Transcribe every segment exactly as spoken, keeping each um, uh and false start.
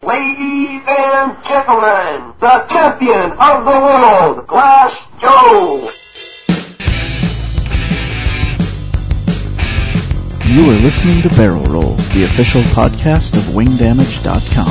Ladies and gentlemen, the champion of the world, Glass Joe! You are listening to Barrel Roll, the official podcast of wing damage dot com.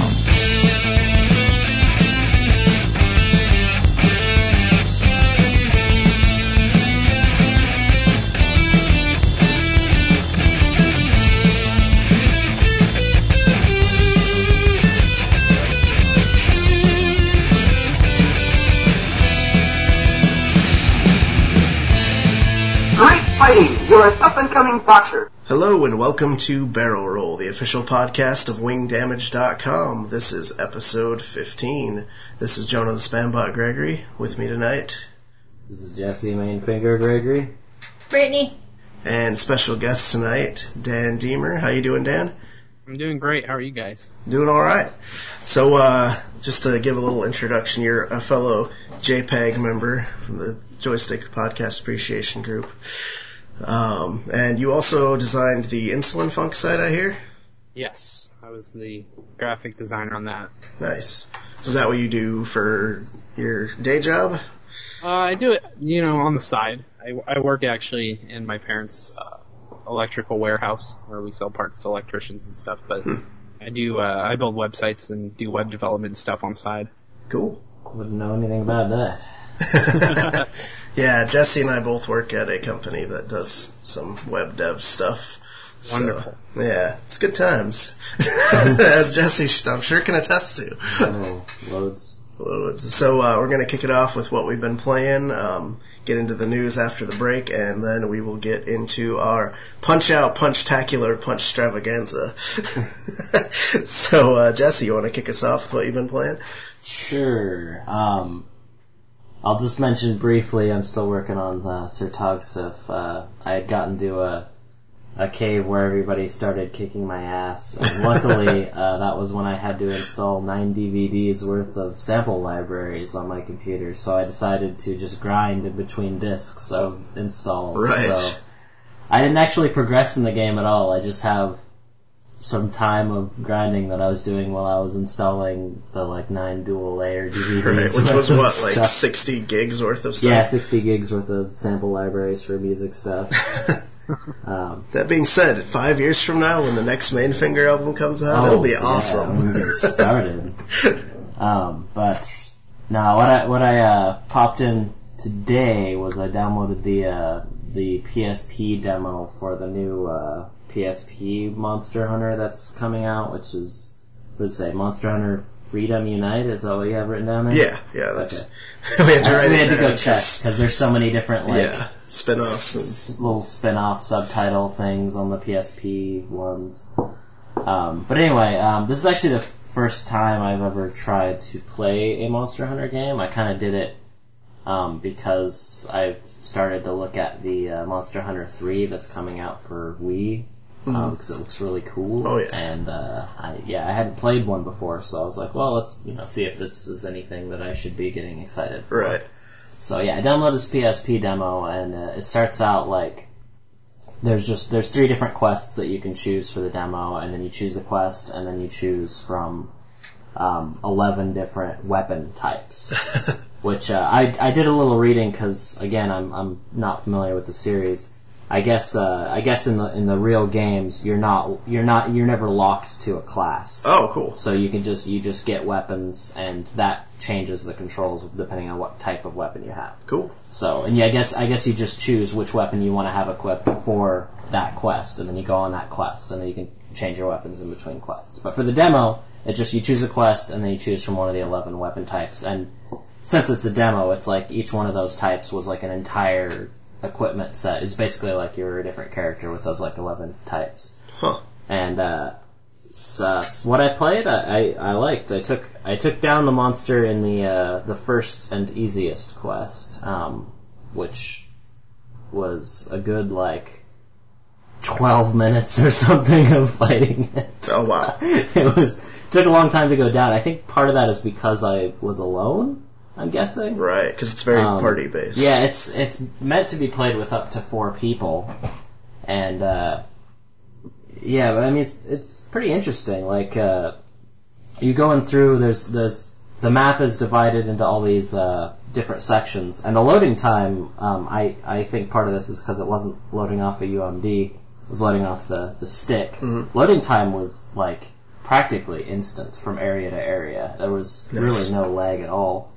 You're an up-and-coming boxer. Hello and welcome to Barrel Roll, the official podcast of wing damage dot com. This is episode fifteen. This is Jonah the Spambot Gregory. With me tonight. This is Jesse Mainfinger Gregory. Brittany. And special guest tonight, Dan Deemer. How you doing, Dan? I'm doing great. How are you guys? Doing all right. So, uh, just to give a little introduction, you're a fellow JPEG member from the Joystick Podcast Appreciation Group. Um, and you also designed the Insulin Funk site, I hear? Yes, I was the graphic designer on that. Nice. Is that what you do for your day job? Uh, I do it, you know, on the side. I, I work actually in my parents' uh, electrical warehouse where we sell parts to electricians and stuff, but hmm. I do, uh, I build websites and do web development and stuff on the side. Cool. Wouldn't know anything about that. Yeah, Jesse and I both work at a company that does some web dev stuff. Wonderful. So, yeah, it's good times. As Jesse, I'm sure, can attest to. Oh, loads. Loads. So uh, we're going to kick it off with what we've been playing, um, get into the news after the break, and then we will get into our Punch-Out, Punch-Tacular, Punch-Stravaganza. So, uh, Jesse, you want to kick us off with what you've been playing? Sure. Um... I'll just mention briefly, I'm still working on uh, Sir Togsif. Uh, I had gotten to a, a cave where everybody started kicking my ass. And luckily, uh, that was when I had to install nine D V Ds worth of sample libraries on my computer. So I decided to just grind in between discs of installs. Right. So I didn't actually progress in the game at all. I just have some time of grinding that I was doing while I was installing the like nine dual layer D V Ds. Right, which was what, like stuff. sixty gigs worth of stuff? Yeah, sixty gigs worth of sample libraries for music stuff. um, that being said, five years from now when the next Mainfinger album comes out, oh, it'll be yeah, awesome. I'm gonna get started. um, but no, what I what I uh, popped in today was I downloaded the uh, the P S P demo for the new uh, P S P Monster Hunter that's coming out, which is, what does it say, Monster Hunter Freedom Unite? Is that what you have written down there? Yeah, yeah, that's okay. we had to, write we it had to down go check, because there's so many different, like, yeah, spin-offs s- little spin-off subtitle things on the P S P ones. Um, but anyway, um, this is actually the first time I've ever tried to play a Monster Hunter game. I kind of did it um, because I've started to look at the uh, Monster Hunter three that's coming out for Wii. Um, because it looks really cool. Oh, yeah. And, uh, I, yeah, I hadn't played one before, so I was like, well, let's, you know, see if this is anything that I should be getting excited for. Right. So, yeah, I downloaded this P S P demo, and uh, it starts out like, there's just, there's three different quests that you can choose for the demo, and then you choose the quest, and then you choose from, um, eleven different weapon types. Which, uh, I, I did a little reading, because, again, I'm, I'm not familiar with the series. I guess uh, I guess in the in the real games you're not you're not you're never locked to a class. Oh, cool. So you can just you just get weapons, and that changes the controls depending on what type of weapon you have. Cool. So and yeah, I guess I guess you just choose which weapon you want to have equipped for that quest, and then you go on that quest, and then you can change your weapons in between quests. But for the demo, it just you choose a quest, and then you choose from one of the eleven weapon types. And since it's a demo, it's like each one of those types was like an entire equipment set. It's basically like you're a different character with those like eleven types. Huh. And uh, so, so what I played, I, I, I liked. I took I took down the monster in the uh, the first and easiest quest, um, which was a good like twelve minutes or something of fighting it. Oh wow! It was it took a long time to go down. I think part of that is because I was alone. I'm guessing. Right, because it's very um, party-based. Yeah, it's it's meant to be played with up to four people, and uh, yeah, but I mean it's it's pretty interesting. Like uh, you going through, there's, there's, the map is divided into all these, uh, different sections, and the loading time, um, I, I think part of this is because it wasn't loading off a U M D, it was loading off the, the stick. Mm-hmm. Loading time was, like, practically instant from area to area. There was Nice. really no lag at all.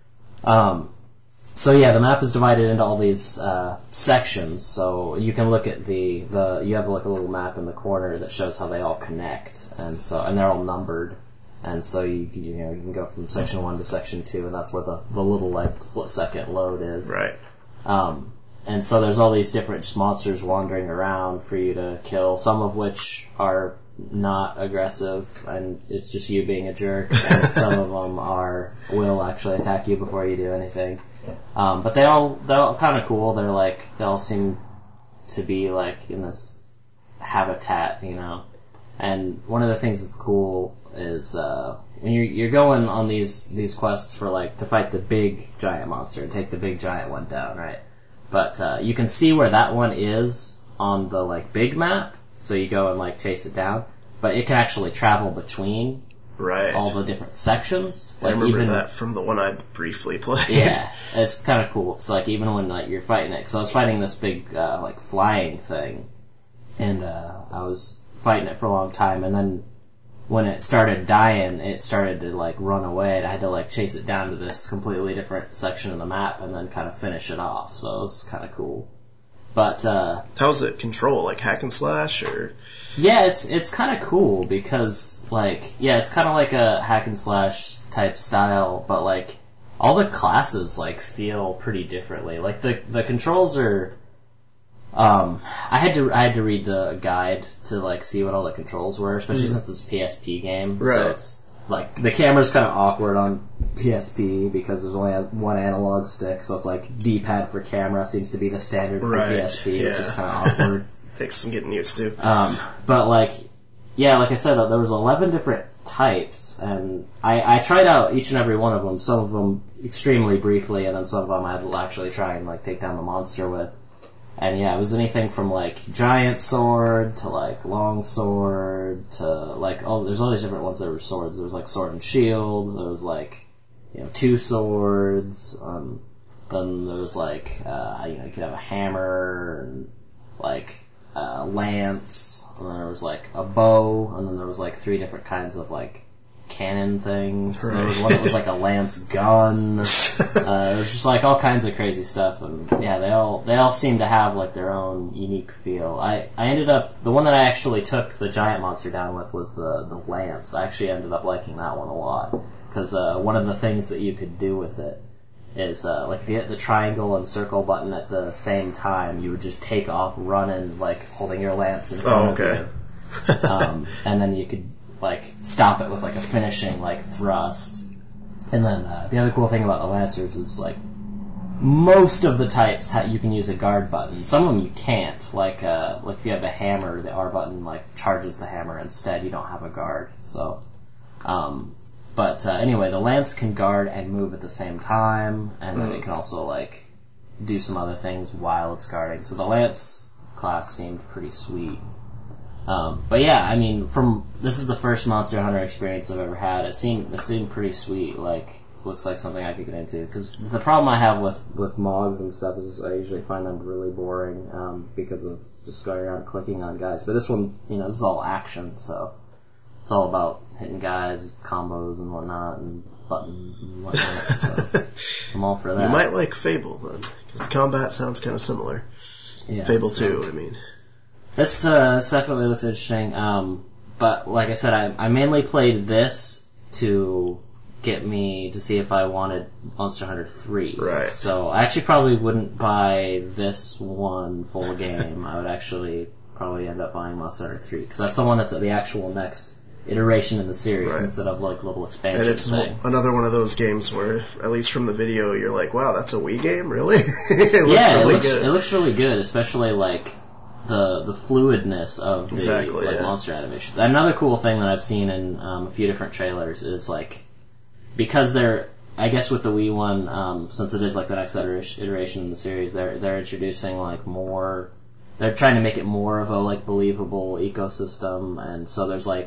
Um, so yeah, the map is divided into all these uh, sections. So you can look at the, the you have like a little map in the corner that shows how they all connect, and so and they're all numbered. And so you you know you can go from section one to section two, and that's where the, the little like split second load is. Right. Um, and so there's all these different monsters wandering around for you to kill, some of which are not aggressive, and it's just you being a jerk, and some of them are will actually attack you before you do anything. Um, but they all, they're all kind of cool. They're like, they all seem to be like in this habitat, you know. And one of the things that's cool is, uh, when you're, you're going on these, these quests for like, to fight the big giant monster and take the big giant one down, right? But, uh, you can see where that one is on the like big map, so you go and like chase it down, but it can actually travel between Right. all the different sections. I Like remember even, that from the one I briefly played. Yeah, it's kind of cool. It's like even when like you're fighting it, because I was fighting this big uh, like flying thing, and uh, I was fighting it for a long time, and then when it started dying, it started to like run away, and I had to like chase it down to this completely different section of the map, and then kind of finish it off. So it was kind of cool. But uh, How's it control? Like hack and slash, or? yeah, it's it's kind of cool because like yeah, it's kind of like a hack and slash type style, but like all the classes like feel pretty differently. Like the the controls are. Um, I had to I had to read the guide to like see what all the controls were, especially mm. since it's a P S P game. Right. So it's like the camera's kind of awkward on P S P because there's only one analog stick, so it's like D-pad for camera seems to be the standard for Right. P S P, Yeah. which is kind of awkward. Takes some getting used to. Um, but like, yeah, like I said, there was eleven different types, and I, I tried out each and every one of them. Some of them extremely briefly, and then some of them I had to actually try and like take down the monster with. And yeah, it was anything from like giant sword to like long sword to like oh, there's all these different ones that were swords. There was like sword and shield. There was like you know two swords. Um, then there was like uh, you know you could have a hammer and like uh, lance. And then there was like a bow. And then there was like three different kinds of like cannon things. Right. There was one that was like a lance gun. Uh, it was just like all kinds of crazy stuff, and yeah, they all they all seem to have like their own unique feel. I, I ended up the one that I actually took the giant monster down with was the the lance. I actually ended up liking that one a lot because uh, one of the things that you could do with it is uh, like if you hit the triangle and circle button at the same time, you would just take off running like holding your lance in front Oh, okay. of you, um, and then you could like stop it with like a finishing like thrust. And then uh, the other cool thing about the Lancers is like most of the types ha- you can use a guard button. Some of them you can't. Like uh, like if you have the hammer, the R button like charges the hammer instead. You don't have a guard. So, um, but uh, anyway, the Lance can guard and move at the same time, and then it can also like do some other things while it's guarding. So the Lance class seemed pretty sweet. Um, but yeah, I mean, from this is the first Monster Hunter experience I've ever had. It seemed it seemed pretty sweet. Like, looks like something I could get into. Because the problem I have with with mods and stuff is I usually find them really boring um, because of just going around clicking on guys. But this one, you know, this is all action, so it's all about hitting guys, combos and whatnot, and buttons and whatnot. So I'm all for that. You might like Fable then, because the combat sounds kind of similar. Yeah, Fable so- two, I mean. This, uh, this definitely looks interesting, um, but like I said, I, I mainly played this to get me to see if I wanted Monster Hunter three. Right. So I actually probably wouldn't buy this one full game. I would actually probably end up buying Monster Hunter three, because that's the one that's the actual next iteration in the series Right. instead of like little expansion And it's thing. another one of those games where, at least from the video, you're like, wow, that's a Wii game? Really? it looks yeah, really it looks, good. it looks really good, especially like the the fluidness of the Exactly, like yeah. monster animations. Another cool thing that I've seen in um, a few different trailers is like because they're I guess with the Wii one, um, since it is like the next iteration iteration in the series, they're they're introducing like more. They're trying to make it more of a like believable ecosystem, and so there's like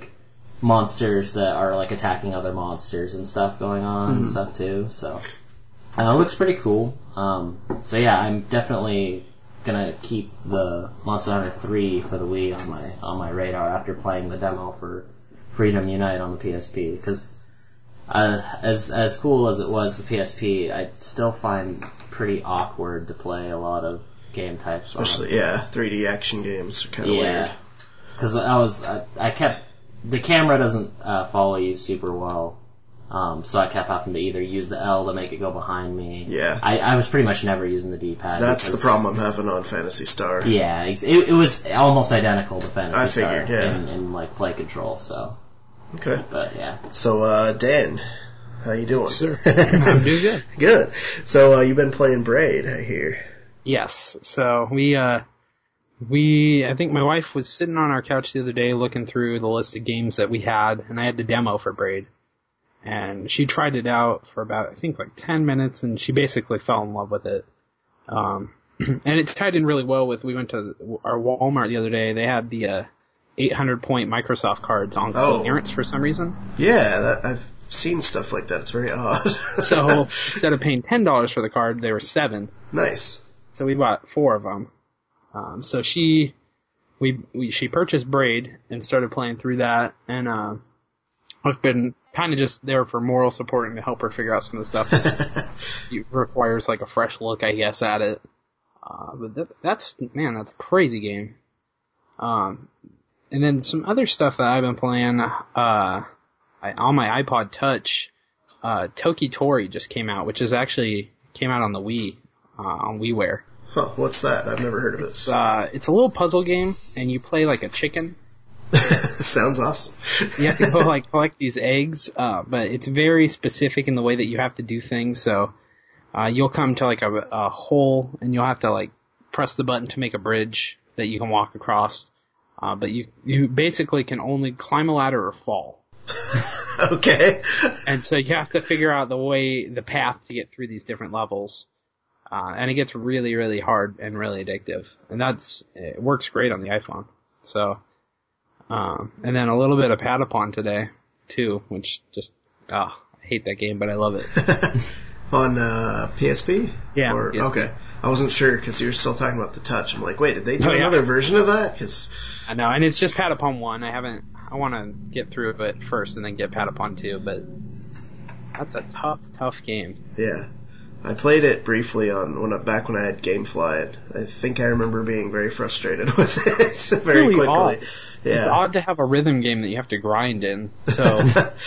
monsters that are like attacking other monsters and stuff going on Mm-hmm. and stuff too. So uh, it looks pretty cool. Um, so yeah, I'm definitely gonna keep the Monster Hunter three for the Wii on my on my radar after playing the demo for Freedom Unite on the P S P, because uh, as as cool as it was the P S P, I still find pretty awkward to play a lot of game types. Especially, yeah, three D action games are kind of yeah, weird. because I was I, I kept the camera doesn't uh, follow you super well. Um, so I kept having to either use the L to make it go behind me. Yeah. I, I was pretty much never using the D-pad. That's because, the problem I'm having on Phantasy Star. Yeah, it, it was almost identical to Phantasy I Star figured, yeah. in, in like play control. So, Okay. but yeah. So, uh, Dan, how you doing? Sir. I'm doing good. Good. So, uh, you've been playing Braid, I hear. Yes. So we, uh, we, I think my wife was sitting on our couch the other day looking through the list of games that we had, and I had the demo for Braid. And she tried it out for about, I think, like ten minutes, and she basically fell in love with it. Um, and it tied in really well with, we went to our Walmart the other day, they had the, uh, eight hundred point Microsoft cards on Oh. clearance for some reason. Yeah, that, I've seen stuff like that. It's very odd. So instead of paying ten dollars for the card, they were seven. Nice. So we bought four of them. Um, so she, we, we, she purchased Braid and started playing through that, and, uh, I've been kind of just there for moral support and to help her figure out some of the stuff that requires like a fresh look, I guess, at it. Uh, but that, that's, man, that's a crazy game. Um, and then some other stuff that I've been playing, uh, I, on my iPod Touch, uh, Toki Tori just came out, which is actually, came out on the Wii, uh, on WiiWare. Huh, what's that? I've never heard of it. It's, uh, it's a little puzzle game, and you play like a chicken. Sounds awesome. You have to go like collect these eggs, uh, but it's very specific in the way that you have to do things. So, uh, you'll come to like a, a hole, and you'll have to like press the button to make a bridge that you can walk across. Uh, but you, you basically can only climb a ladder or fall. Okay. And so you have to figure out the way, the path to get through these different levels. Uh, and it gets really, really hard and really addictive. And that's, it works great on the iPhone. So, um, and then a little bit of Patapon today, too, which just, oh, I hate that game, but I love it. On, uh, P S P? Yeah, Or, P S P. Okay. I wasn't sure because you were still talking about the Touch. I'm like, wait, did they do Oh, yeah. another version of that? Cause, I know, and it's just Patapon one. I haven't, I want to get through it first and then get Patapon two, but that's a tough, tough game. yeah. I played it briefly on when I, back when I had GameFly. I think I remember being very frustrated with it very Really quickly. odd. Yeah. It's odd to have a rhythm game that you have to grind in, so,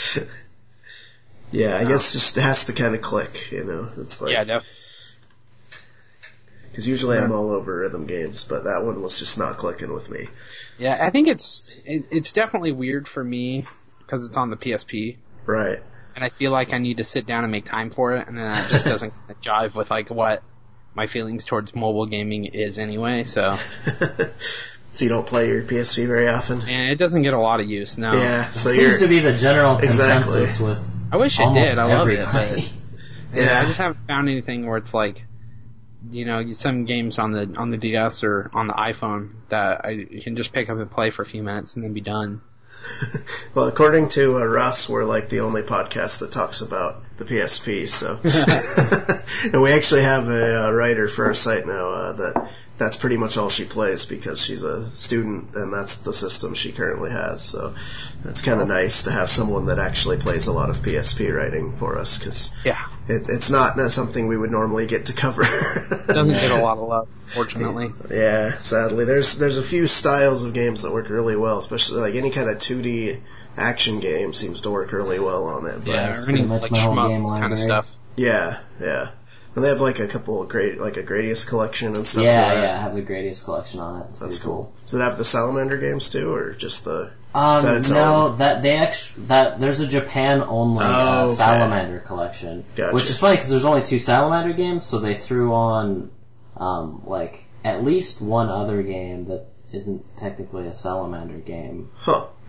Yeah, I guess just it has to kind of click, you know. It's like, yeah, definitely. because usually I'm all over rhythm games, but that one was just not clicking with me. Yeah, I think it's, it, it's definitely weird for me because it's on the P S P. Right. And I feel like I need to sit down and make time for it, and then that just doesn't jive with like what my feelings towards mobile gaming is anyway. So, So you don't play your P S P very often? and it doesn't get a lot of use. No, Yeah. It So seems you're to be the general Exactly. consensus with I wish it almost did. I love it, everybody. but yeah, I yeah. just haven't found anything where it's like, you know, some games on the on the D S or on the iPhone that I can just pick up and play for a few minutes and then be done. Well, according to uh, Russ, we're like the only podcast that talks about the P S P. So, and we actually have a uh, writer for our site now uh, that that's pretty much all she plays because she's a student and that's the system she currently has. So, that's kind of nice to have someone that actually plays a lot of P S P writing for us because Yeah, it, it's not uh, something we would normally get to cover. doesn't get a lot of love, fortunately. Yeah, sadly, there's there's a few styles of games that work really well, especially like any kind of two D action game seems to work really well on it. But Yeah, it's or any pretty much like my whole game shmups kind of library. stuff. yeah, yeah. And they have like a couple of great, like a Gradius collection and stuff. Yeah, for that. yeah, I have the Gradius collection on it. It's That's pretty cool. Does it have the Salamander games too, or just the? Um, Is that its no, own? that they actually that there's a Japan only Oh, uh, okay. Salamander collection, Gotcha. which is funny because there's only two Salamander games, so they threw on um, like at least one other game that isn't technically a Salamander game. Huh.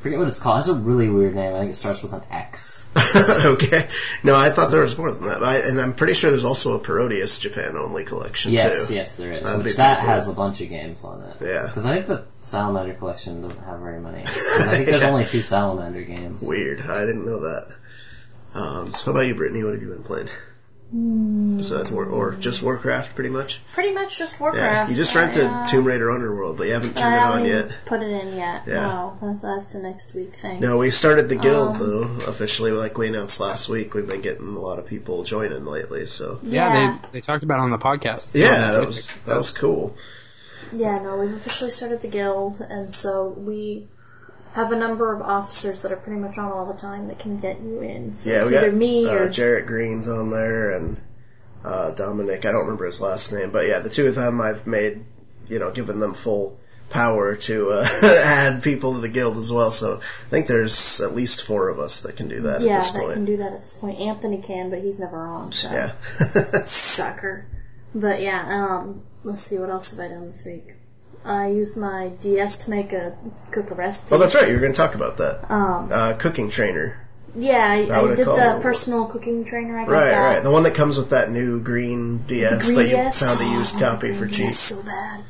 forget what it's called. It's a really weird name. I think it starts with an X. Okay. No, I thought there was more than that. I, and I'm pretty sure there's also a Parodius Japan-only collection, yes, too. Yes, there is. That'd Which be that cool. has a bunch of games on it. Yeah. Because I think the Salamander collection doesn't have very many. 'Cause I think there's Yeah. only two Salamander games. Weird. I didn't know that. Um, so how about you, Brittany? What have you been playing? Mm. Besides War, or just Warcraft, pretty much? Pretty much just Yeah. Warcraft. You just rented uh, Tomb Raider Underworld, but you haven't turned I it on haven't yet. put it in yet. Yeah. No, that- that's a next week thing. No, we started the guild, Um, though, officially, like we announced last week. We've been getting a lot of people joining lately, so... Yeah, Yeah. they they talked about it on the podcast. Yeah, Oh, that was, that was cool. Yeah, no, we've officially started the guild, and so we have a number of officers that are pretty much on all the time that can get you in. So Yeah, it's we either got me uh, or Jarrett Green's on there, and uh, Dominic, I don't remember his last name, but yeah, the two of them I've made, you know, given them full power to uh, add people to the guild as well, so I think there's at least four of us that can do that yeah, at this that point. can do that at this point. Anthony can, but he's never on. So. Yeah. Sucker. But yeah, um, let's see, what else have I done this week? I used my D S to make a cook a recipe. Oh, that's right, you were going to talk about that. Um, Uh, cooking trainer. yeah, I, That what I it did called? the personal cooking trainer. I got Right, that. right, the one that comes with that new green D S The green that you D S? found a Oh, used I want copy the for green cheap. D S so bad.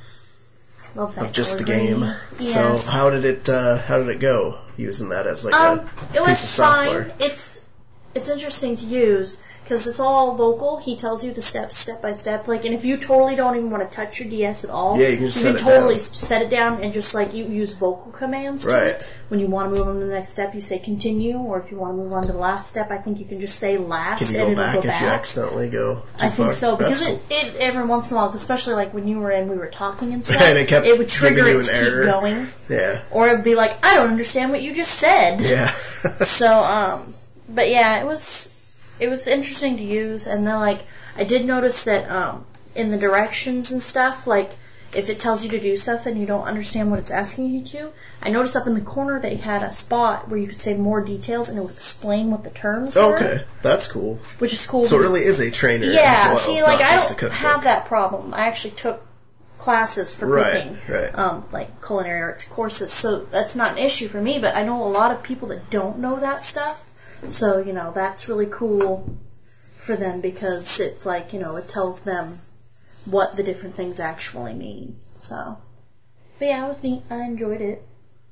Love that Of just the color game. green. So Yes. how did it uh, how did it go using that as like Um, a it was piece of software? fine. It's it's interesting to use because it's all vocal. He tells you the steps step by step. Like, and if you totally don't even want to touch your D S at all, Yeah, you can just set it totally down. set it down and just like you use vocal commands. To Right. it. When you want to move on to the next step, you say continue, or if you want to move on to the last step, I think you can just say last Can you and go it'll back go if back. you accidentally go too I think far? so because That's it, it every once in a while, especially like when you were in, we were talking and stuff. Right, it kept would trigger giving you it an to error. keep going, cool. Yeah. or it would be like, I don't understand what you just said. Yeah. So, um, but yeah, it was it was interesting to use, and then like I did notice that um, in the directions and stuff, like if it tells you to do stuff and you don't understand what it's asking you to, I noticed up in the corner they had a spot where you could say more details and it would explain what the terms were, Okay, that's cool. which is cool. So it because- really is a trainer yeah. as well, See, not like I just a don't cookbook. have that problem. I actually took classes for Right, cooking, right. um, like culinary arts courses, so that's not an issue for me. But I know a lot of people that don't know that stuff, so you know that's really cool for them because it's like, you know, it tells them what the different things actually mean. So, but yeah, it was neat. I enjoyed it.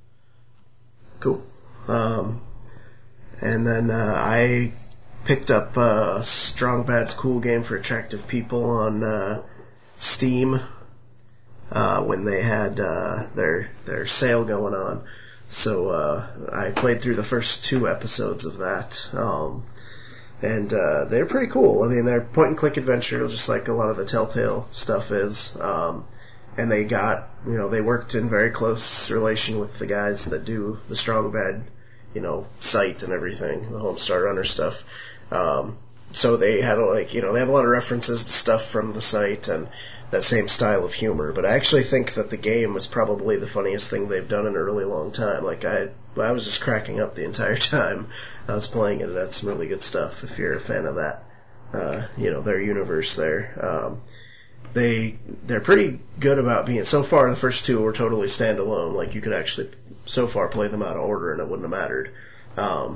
Cool. Um, and then uh, I picked up uh, Strong Bad's Cool Game for Attractive People on uh, Steam uh, when they had uh, their their sale going on. So uh, I played through the first two episodes of that. Um, and uh, they're pretty cool. I mean, they're point-and-click adventure, just like a lot of the Telltale stuff is. Um, and they got, you know, they worked in very close relation with the guys that do the Strong Bad, you know, site and everything, the Homestar Runner stuff. Um, so they had, a, like, you know, they have a lot of references to stuff from the site and that same style of humor. But I actually think that the game was probably the funniest thing they've done in a really long time. Like, I, I was just cracking up the entire time I was playing it. And that's some really good stuff if you're a fan of that, uh, you know, their universe there. Um, They they're pretty good about being. So far, the first two were totally standalone. Like you could actually, so far, play them out of order, and it wouldn't have mattered. Um,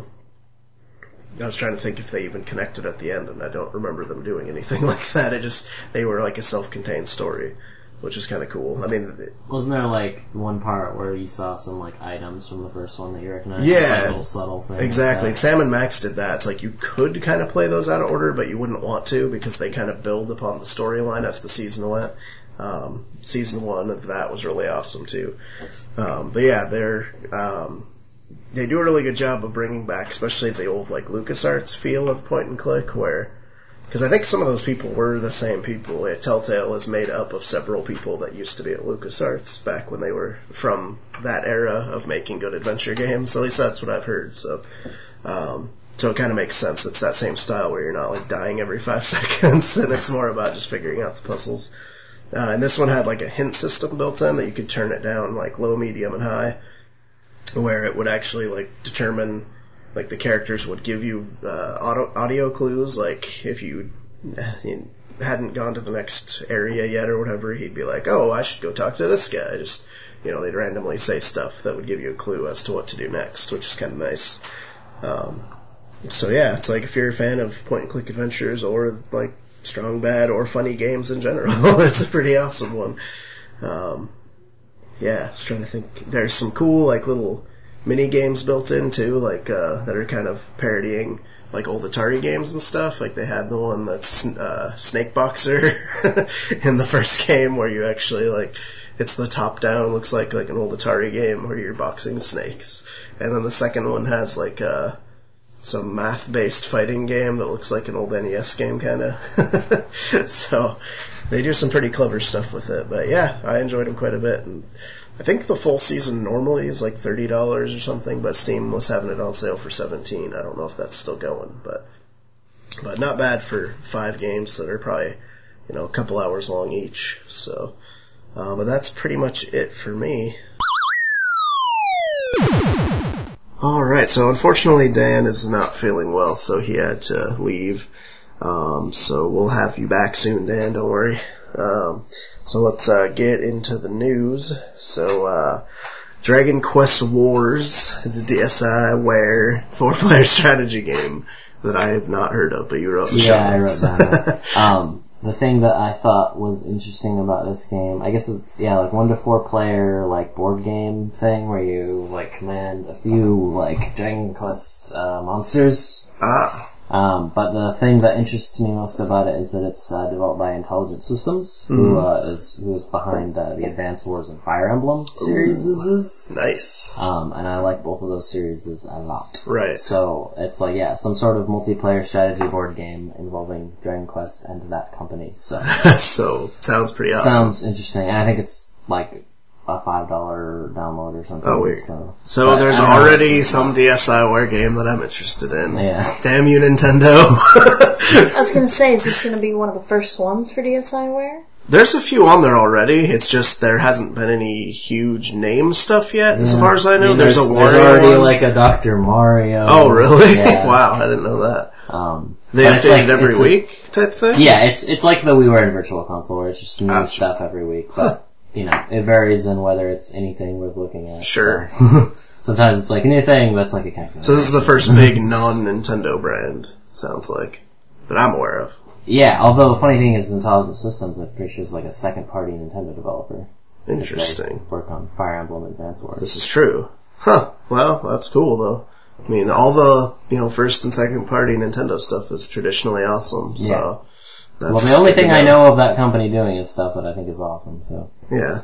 I was trying to think if they even connected at the end, and I don't remember them doing anything like that. It just they were like a self-contained story, which is kind of cool. I mean, it, Wasn't there like one part where you saw some like items from the first one that you recognized? Yeah. Just, like, little subtle things. exactly. Like that. Sam and Max did that. It's like you could kind of play those out of order, but you wouldn't want to because they kind of build upon the storyline as the season went. Um, season one of that was really awesome too. Um, but yeah, they're um, they do a really good job of bringing back, especially the old like LucasArts feel of point and click, where because I think some of those people were the same people. Yeah, Telltale is made up of several people that used to be at LucasArts back when they were from that era of making good adventure games. At least that's what I've heard. So, um, so it kind of makes sense. It's that same style where you're not like dying every five seconds, and it's more about just figuring out the puzzles. Uh, and this one had like a hint system built in that you could turn it down like low, medium, and high, where it would actually like determine. Like, the characters would give you uh, auto, audio clues, like, if you, you hadn't gone to the next area yet or whatever, he'd be like, oh, I should go talk to this guy. Just, you know, they'd randomly say stuff that would give you a clue as to what to do next, which is kind of nice. Um, so yeah, it's like if you're a fan of point-and-click adventures or like strong bad or funny games in general, it's a pretty awesome one. Um, yeah, I was trying to think. There's some cool like little mini games built in too, like uh, that are kind of parodying like old Atari games and stuff. Like they had the one that's uh, Snake Boxer in the first game, where you actually like it's the top down, looks like like an old Atari game where you're boxing snakes. And then the second one has like uh, some math based fighting game that looks like an old N E S game kind of. So they do some pretty clever stuff with it. But yeah, I enjoyed them quite a bit. And I think the full season normally is like thirty dollars or something, but Steam was having it on sale for seventeen dollars. I don't know if that's still going, but but not bad for five games that are probably, you know, a couple hours long each. So, uh, but that's pretty much it for me. Alright, so unfortunately Dan is not feeling well, so he had to leave. Um, so we'll have you back soon, Dan, don't worry. Um, so let's uh, get into the news. So, uh, Dragon Quest Wars is a DSiWare four-player strategy game that I have not heard of, but you wrote the show. Yeah, I wrote down. um, the thing that I thought was interesting about this game, I guess it's, yeah, like one to four player, like, board game thing where you, like, command a few, like, Dragon Quest, uh, monsters. Ah. Um, but the thing that interests me most about it is that it's, uh, developed by Intelligent Systems, mm. who, uh, is, who is behind, uh, the Advance Wars and Fire Emblem series. Nice. Um, and I like both of those series a lot. Right. So, it's like, yeah, some sort of multiplayer strategy board game involving Dragon Quest and that company, so. So, sounds pretty awesome. Sounds interesting, and I think it's, like, a five dollar download or something. Oh, weird. So, so there's already some DSiWare game that I'm interested in. Yeah. Damn you, Nintendo. I was gonna say, is this gonna be one of the first ones for DSiWare? There's a few on there already. It's just there hasn't been any huge name stuff yet, yeah. as far as I know. I mean, there's, there's a Wario There's already one. like a Doctor Mario. Oh, really? Yeah. Wow, I didn't know that. Um, they update like, it every week a, type thing? Yeah, it's it's like the WiiWare Virtual Console, where it's just new ah. stuff every week. But, huh. you know, it varies in whether it's anything worth looking at. Sure. So. Sometimes it's like a new thing, but it's like a calculator. So this is the first big non-Nintendo brand, sounds like, that I'm aware of. Yeah, although the funny thing is Intelligent Systems, I'm pretty sure, is like a second-party Nintendo developer. Interesting. Work on Fire Emblem Advance Wars. This is true. Huh. Well, that's cool, though. I mean, all the, you know, first and second party Nintendo stuff is traditionally awesome, so. Yeah. That's well, the only thing I know of that company doing is stuff that I think is awesome, so. Yeah.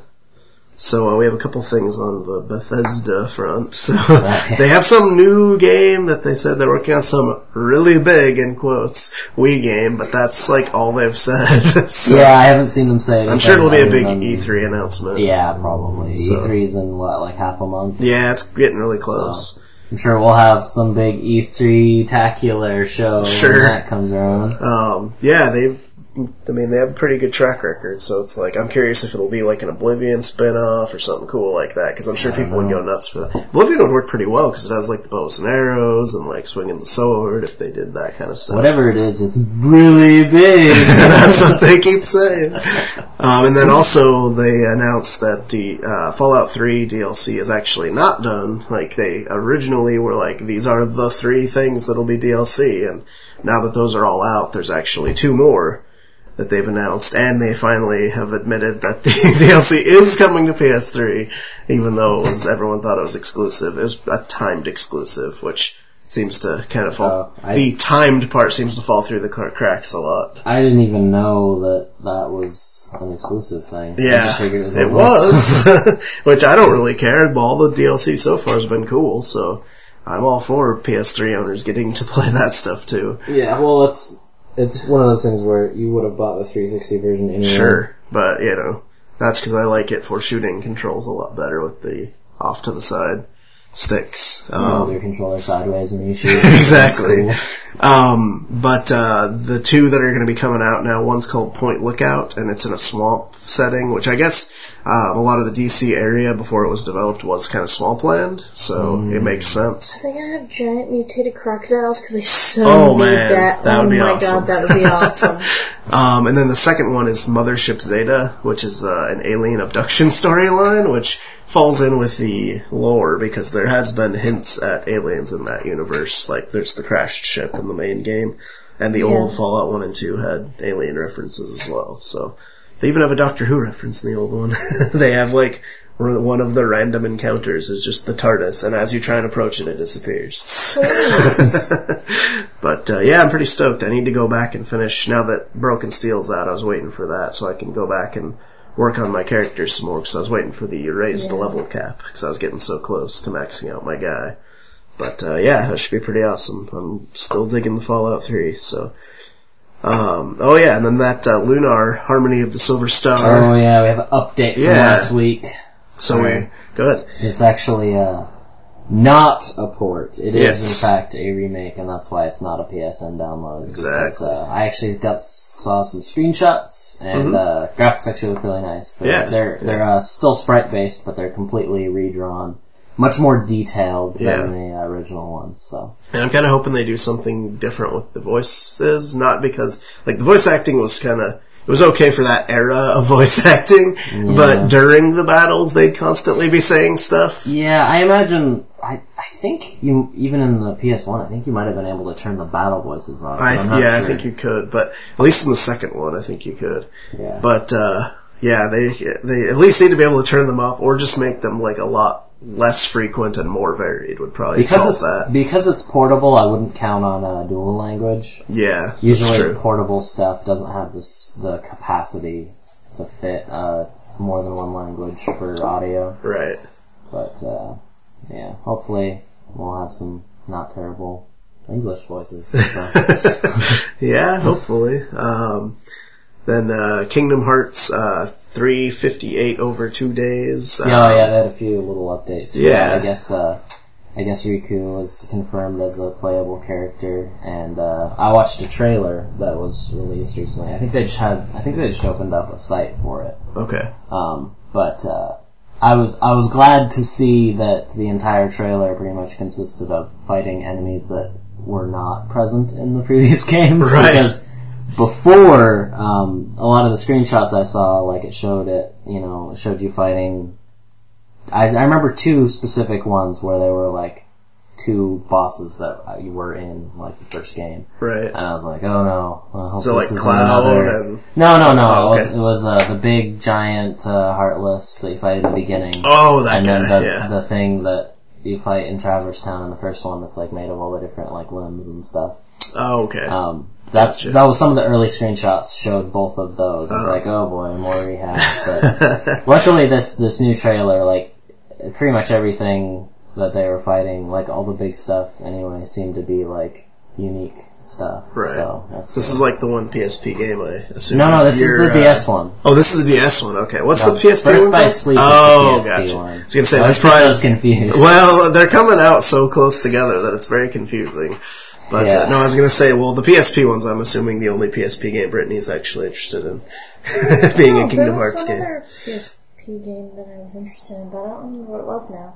So uh, we have a couple things on the Bethesda front. So they have some new game that they said they're working on, some really big, in quotes, Wii game, but that's like all they've said. So yeah, I haven't seen them say anything. I'm sure it'll be a big than, E three announcement. Yeah, probably. So. E three's in, what, like half a month? Yeah, it's getting really close. So I'm sure we'll have some big E three-tacular show sure. when that comes around. Um, yeah, they've I mean, they have a pretty good track record, so it's like, I'm curious if it'll be like an Oblivion spin-off or something cool like that, because I'm sure people would go nuts for that. Oblivion would work pretty well, because it has like the bows and arrows and like swinging the sword, if they did that kind of stuff. Whatever it is, it's really big. That's what they keep saying. Um, and then also, they announced that the uh, Fallout three D L C is actually not done. Like, they originally were like, these are the three things that'll be D L C, and now that those are all out, there's actually two more that they've announced, and they finally have admitted that the D L C is coming to P S three, even though it was, everyone thought it was exclusive. It was a timed exclusive, which seems to kind of fall, uh, I, the timed part seems to fall through the cracks a lot. I didn't even know that that was an exclusive thing. Yeah, I just figured it was, it was which I don't really care. All the D L C so far has been cool, so I'm all for P S three owners getting to play that stuff too. Yeah, well, it's it's one of those things where you would have bought the three sixty version anyway. Sure, but, you know, that's because I like it for shooting controls a lot better with the off to the side sticks. You um, hold your controller sideways when you shoot. Exactly. Cool. Um, but uh, the two that are going to be coming out now, one's called Point Lookout, and it's in a swamp setting, which I guess uh, a lot of the D C area before it was developed was kind of swampland, so mm. it makes sense. Are they going to have giant mutated crocodiles? Because I so oh, need man, that. that oh would be my awesome. god, that would be awesome. um, and then the second one is Mothership Zeta, which is uh, an alien abduction storyline, which falls in with the lore because there has been hints at aliens in that universe. Like there's the crashed ship in the main game, and the Yeah. old Fallout one and two had alien references as well. So they even have a Doctor Who reference in the old one. They have like one of the random encounters is just the TARDIS, and as you try and approach it, it disappears. Sweet. But uh, yeah, I'm pretty stoked. I need to go back and finish now that Broken Steel's out. I was waiting for that so I can go back and work on my characters some more because I was waiting for the raise the Yeah. level cap because I was getting so close to maxing out my guy. But uh, yeah, that should be pretty awesome. I'm still digging the Fallout three. So, um, oh yeah, and then that uh, Lunar Harmony of the Silver Star. Oh yeah, we have an update from Yeah. last week. So we good. It's actually uh, not a port. It is Yes. in fact a remake, and that's why it's not a P S N download. Exactly. Because, uh, I actually got saw some screenshots, and Mhm. uh, graphics actually look really nice. They're, Yeah. they're they're uh, still sprite based, but they're completely redrawn, much more detailed Yeah. than the uh, original ones. So And I'm kind of hoping they do something different with the voices, not because, like, the voice acting was kind of, it was okay for that era of voice acting, Yeah. but during the battles they'd constantly be saying stuff. yeah, I imagine. I I think you even in the P S one, I think you might have been able to turn the battle voices on. I, I'm not yeah, sure. I think you could, but at least in the second one, I think you could. Yeah. But, uh, yeah, they, they at least need to be able to turn them up, or just make them, like, a lot less frequent and more varied would probably Because solve it's that. because it's portable, I wouldn't count on a dual language. Yeah, that's Usually, true. portable stuff doesn't have this the capacity to fit uh, more than one language for audio. Right. But uh, yeah, hopefully we'll have some not terrible English voices. So. Yeah, hopefully. Um, then uh, Kingdom Hearts uh, three fifty-eight over two days. Yeah, Um, yeah, they had a few little updates. Yeah. I guess uh, I guess Riku was confirmed as a playable character, and uh, I watched a trailer that was released recently. I think they just had, I think they just opened up a site for it. Okay. Um, but uh, I was I was glad to see that the entire trailer pretty much consisted of fighting enemies that were not present in the previous games. Right. Because before, um, a lot of the screenshots I saw, like it showed it, you know, it showed you fighting. I, I remember two specific ones where they were like two bosses that you were in like the first game, Right. and I was like, oh no, well, I hope So like this isn't Cloud another. and... No, no, no. Oh, It was, okay. it was uh, the big giant uh, Heartless that you fight at the beginning, Oh, that and guy, then the yeah. the thing that you fight in Traverse Town in the first one that's like made of all the different like limbs and stuff. Oh, okay. Um, that's Gotcha. that was some of the early screenshots showed both of those. It's Oh. like, oh boy, more rehab. But luckily, this this new trailer, like pretty much everything that they were fighting, like all the big stuff anyway, seemed to be like unique stuff. Right. So that's So this good. is like the one P S P game, I assume. no, no. This You're, is the uh, D S one. Oh, this is the D S one. Okay, what's No, the P S P Birth one? by called? Sleep is oh, the P S P gotcha. one. I was gonna say So that's I probably. was confused. Well, they're coming out so close together that it's very confusing. But Yeah. uh, no, I was gonna say, well, the P S P ones, I'm assuming the only P S P game Brittany's actually interested in being Oh, a Kingdom there was Hearts one game. other P S P game that I was interested in, but I don't remember what it was now.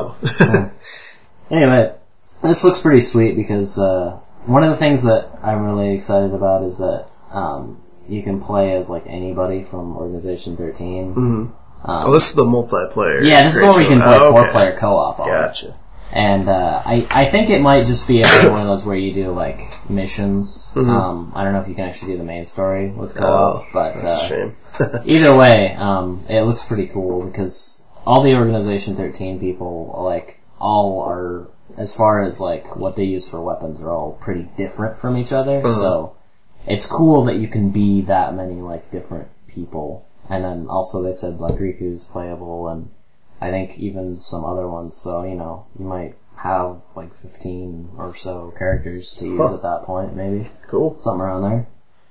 Oh. Anyway, this looks pretty sweet because uh, one of the things that I'm really excited about is that um, you can play as like anybody from Organization thirteen. hmm Um, Oh, this is the multiplayer. yeah, this is the one where you can play Oh, okay. four-player co-op on. Gotcha. And uh, I I think it might just be another one of those where you do like missions. Mhm. Um, I don't know if you can actually do the main story with co-op, Oh, but that's uh, a shame. either way, um, it looks pretty cool because all the Organization thirteen people, like, all are, as far as, like, what they use for weapons are all pretty different from each other, Uh-huh. so it's cool that you can be that many, like, different people. And then also they said, like, Riku's playable, and I think even some other ones, so, you know, you might have, like, fifteen or so characters to use Huh. at that point, maybe. Cool. Something around there.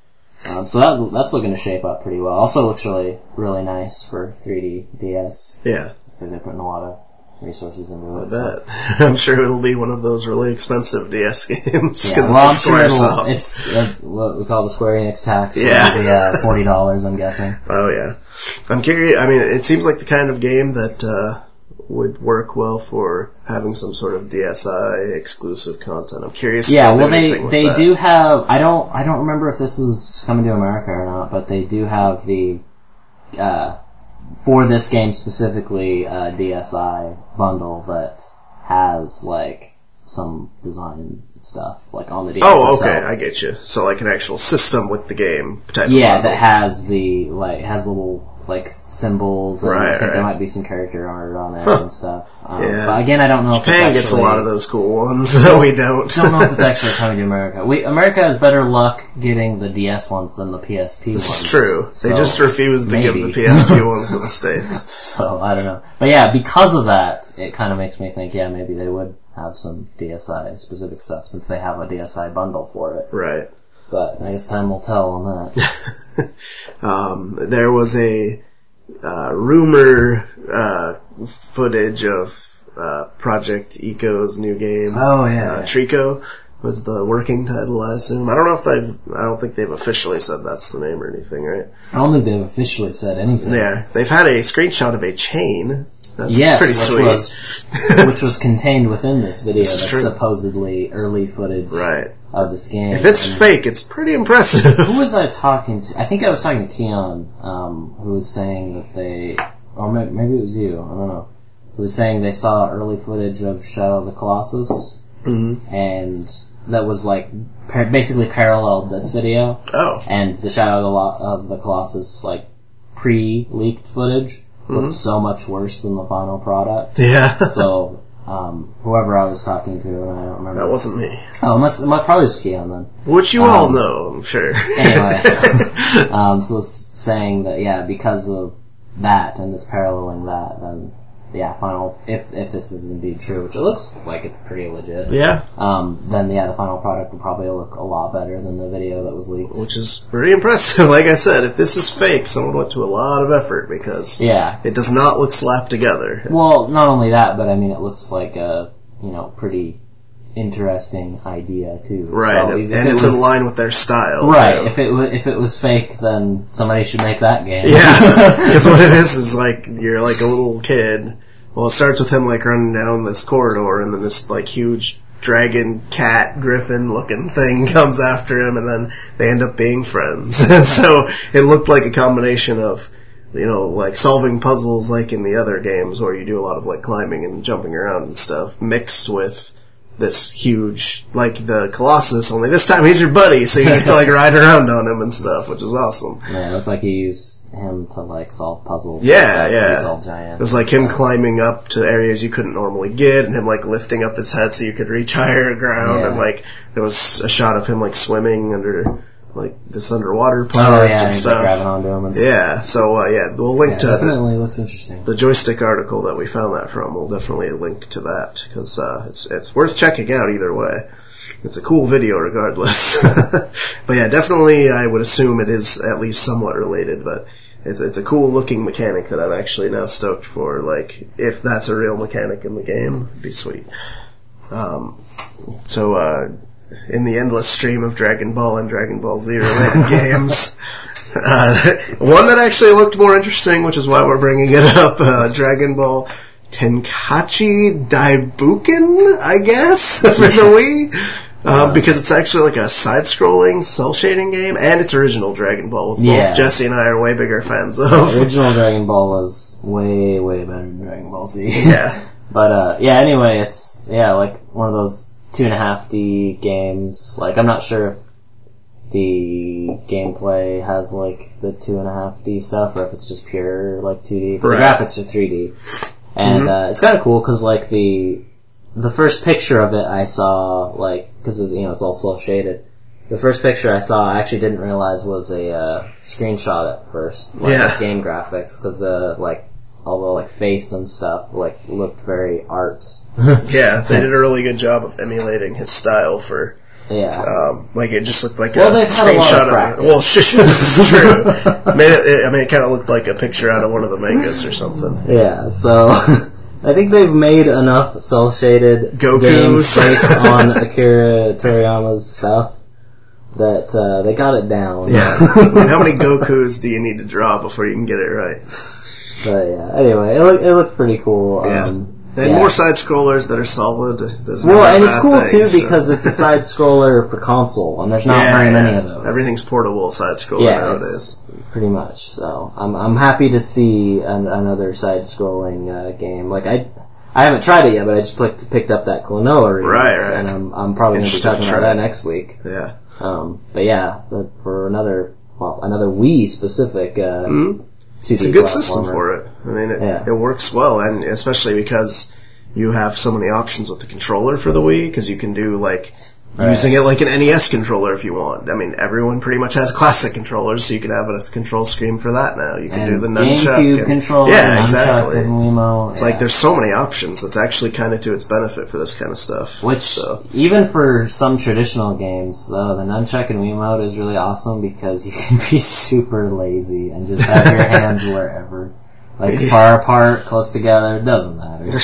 Um, so that that's looking to shape up pretty well. Also looks really really nice for three D D S. Yeah, Looks like they're putting a lot of resources into I it. so- bet. I'm sure it'll be one of those really expensive D S games. Yeah, Because well, I'm it's a sure Squaresoft. it'll, it's uh, what we call the Square Enix tax. Yeah. It'll be uh, forty dollars, I'm guessing. Oh yeah. I'm curious, I mean, it seems like the kind of game that, uh, would work well for having some sort of D S I exclusive content. I'm curious. if Yeah, they'll well, do they anything with they that. do have. I don't I don't remember if this is coming to America or not, but they do have the uh, for this game specifically, a D S I bundle that has like some design stuff, like on the D S I. Oh, okay, itself. I get you. So like an actual system with the game type of Yeah, bundle. that has the like has little like symbols, and Right, I think right. there might be some character art on there Huh. and stuff. Um, Yeah. But again, I don't know. Japan if it's gets a actually, lot of those cool ones, so we don't. I don't know if it's actually coming to America. We America has better luck getting the D S ones than the P S P This ones. is true. They So, just refuse to maybe. give the P S P ones to the States. So I don't know. But yeah, because of that, it kind of makes me think, yeah, maybe they would have some D S I specific stuff since they have a D S I bundle for it. Right. But I guess time will tell on that. um, there was a uh, rumor uh, footage of uh, Project Eco's new game. Oh, yeah. Uh, Trico was the working title, I assume. I don't know if they've, I don't think they've officially said that's the name or anything, right? I don't think they've officially said anything. Yeah, they've had a screenshot of a chain. That's Yes, pretty which sweet. was which was contained within this video. This is That's true. supposedly early footage Right. of this game. If it's And fake, it's pretty impressive. who was I talking to? I think I was talking to Keon, um, who was saying that they, or maybe, maybe it was you. I don't know. Who was saying they saw early footage of Shadow of the Colossus, Mm-hmm. and that was like par- basically paralleled this video. Oh. And the Shadow of the, Lo- of the Colossus like pre-leaked footage Mm-hmm. looked so much worse than the final product. Yeah. So, um, whoever I was talking to, and I don't remember. That wasn't me. Oh, unless, it might probably was Keon then. Which you Um, all know, I'm sure. Anyway, um, so it's saying that, yeah, because of that and this paralleling that, then, yeah, final, if, if this is indeed true, which it looks like it's pretty legit, Yeah. um, then, yeah, the final product will probably look a lot better than the video that was leaked. Which is pretty impressive. Like I said, if this is fake, someone went to a lot of effort because Yeah. it does not look slapped together. Well, not only that, but I mean, it looks like a, you know, pretty interesting idea, too. Right, So and, if and it it's was- in line with their style. Right, too. if it wa- if it was fake, then somebody should make that game. Yeah, because what it is is like, you're like a little kid. Well, it starts with him like running down this corridor, and then this like huge dragon, cat, griffin looking thing comes after him, and then they end up being friends. And so it looked like a combination of, you know, like solving puzzles like in the other games where you do a lot of like climbing and jumping around and stuff, mixed with this huge, like the Colossus, only this time he's your buddy, so you get to like ride around on him and stuff, which is awesome. Yeah, it looked like you used him to like solve puzzles. Yeah, and stuff, 'cause yeah. He's all giant. It was like him climbing up to areas you couldn't normally get, and him like lifting up his head so you could reach higher ground, Yeah. and like there was a shot of him like swimming under like this underwater part Oh yeah, and and he's like stuff. grabbing onto him and stuff. Yeah, so uh, yeah, we'll link Yeah, to the, definitely looks interesting. the joystick article that we found that from. We'll definitely link to that because uh, it's it's worth checking out either way. It's a cool video regardless. But yeah, definitely I would assume it is at least somewhat related, but it's it's a cool looking mechanic that I'm actually now stoked for. Like, if that's a real mechanic in the game, it'd be sweet. Um, so, uh, in the endless stream of Dragon Ball and Dragon Ball Z related games, uh, one that actually looked more interesting, which is why we're bringing it up, uh, Dragon Ball Tenkaichi Daibuken, I guess, for the Wii. Um, because it's actually like a side-scrolling, cel-shading game, and it's original Dragon Ball, which Yeah. both Jesse and I are way bigger fans of. The original Dragon Ball was way, way better than Dragon Ball Z. Yeah. But, uh, yeah, anyway, it's, yeah, like, one of those two and a half D games. Like, I'm not sure if the gameplay has, like, the two and a half D stuff, or if it's just pure, like, two D. Right. The graphics are three D. And, Mhm. uh, it's kinda cool, cause, like, the, the first picture of it I saw, like, cause, you know, it's all cel-shaded. The first picture I saw, I actually didn't realize was a, uh, screenshot at first. Like, Yeah. of game graphics, cause the, like, all the, like, face and stuff, like, looked very art. Yeah, they did a really good job of emulating his style for, Yeah. um, like it just looked like Well, a they've had a lot screenshot of practice. it. Well, this is true. Made it, it, I mean, it kind of looked like a picture out of one of the mangas or something. Yeah, so, I think they've made enough cel-shaded Gokus. games based on Akira Toriyama's stuff that, uh, they got it down. Yeah. I mean, how many Gokus do you need to draw before you can get it right? But yeah, anyway, it looked, it looked pretty cool. Yeah. Um, And yeah. more side scrollers that are solid. Doesn't Well, have a and it's bad cool thing, too so- because it's a side scroller for console, and there's not Yeah, very many yeah. of those. Everything's portable side scroller yeah, nowadays. pretty much. So I'm I'm happy to see an, another side-scrolling uh, game. Like I I haven't tried it yet, but I just picked, picked up that Klonoa remake, right, right. and I'm I'm probably going to be talking about that next week. Yeah. Um, but yeah, the, for another well another Wii specific. Uh, mm-hmm. It's a good system for it. I mean, it, yeah. it works well, and especially because you have so many options with the controller for the Wii, because you can do like. Right. Using it like an N E S controller if you want. I mean, everyone pretty much has classic controllers, so you can have a control scheme for that now. You can and do the nunchuck. GameCube and, controller, yeah, nunchuck exactly. and Wiimote. It's yeah. like there's so many options. That's actually kind of to its benefit for this kind of stuff. Which, so. even for some traditional games, though, the nunchuck and Wiimote is really awesome because you can be super lazy and just have your hands wherever. Like far apart, close together, it doesn't matter.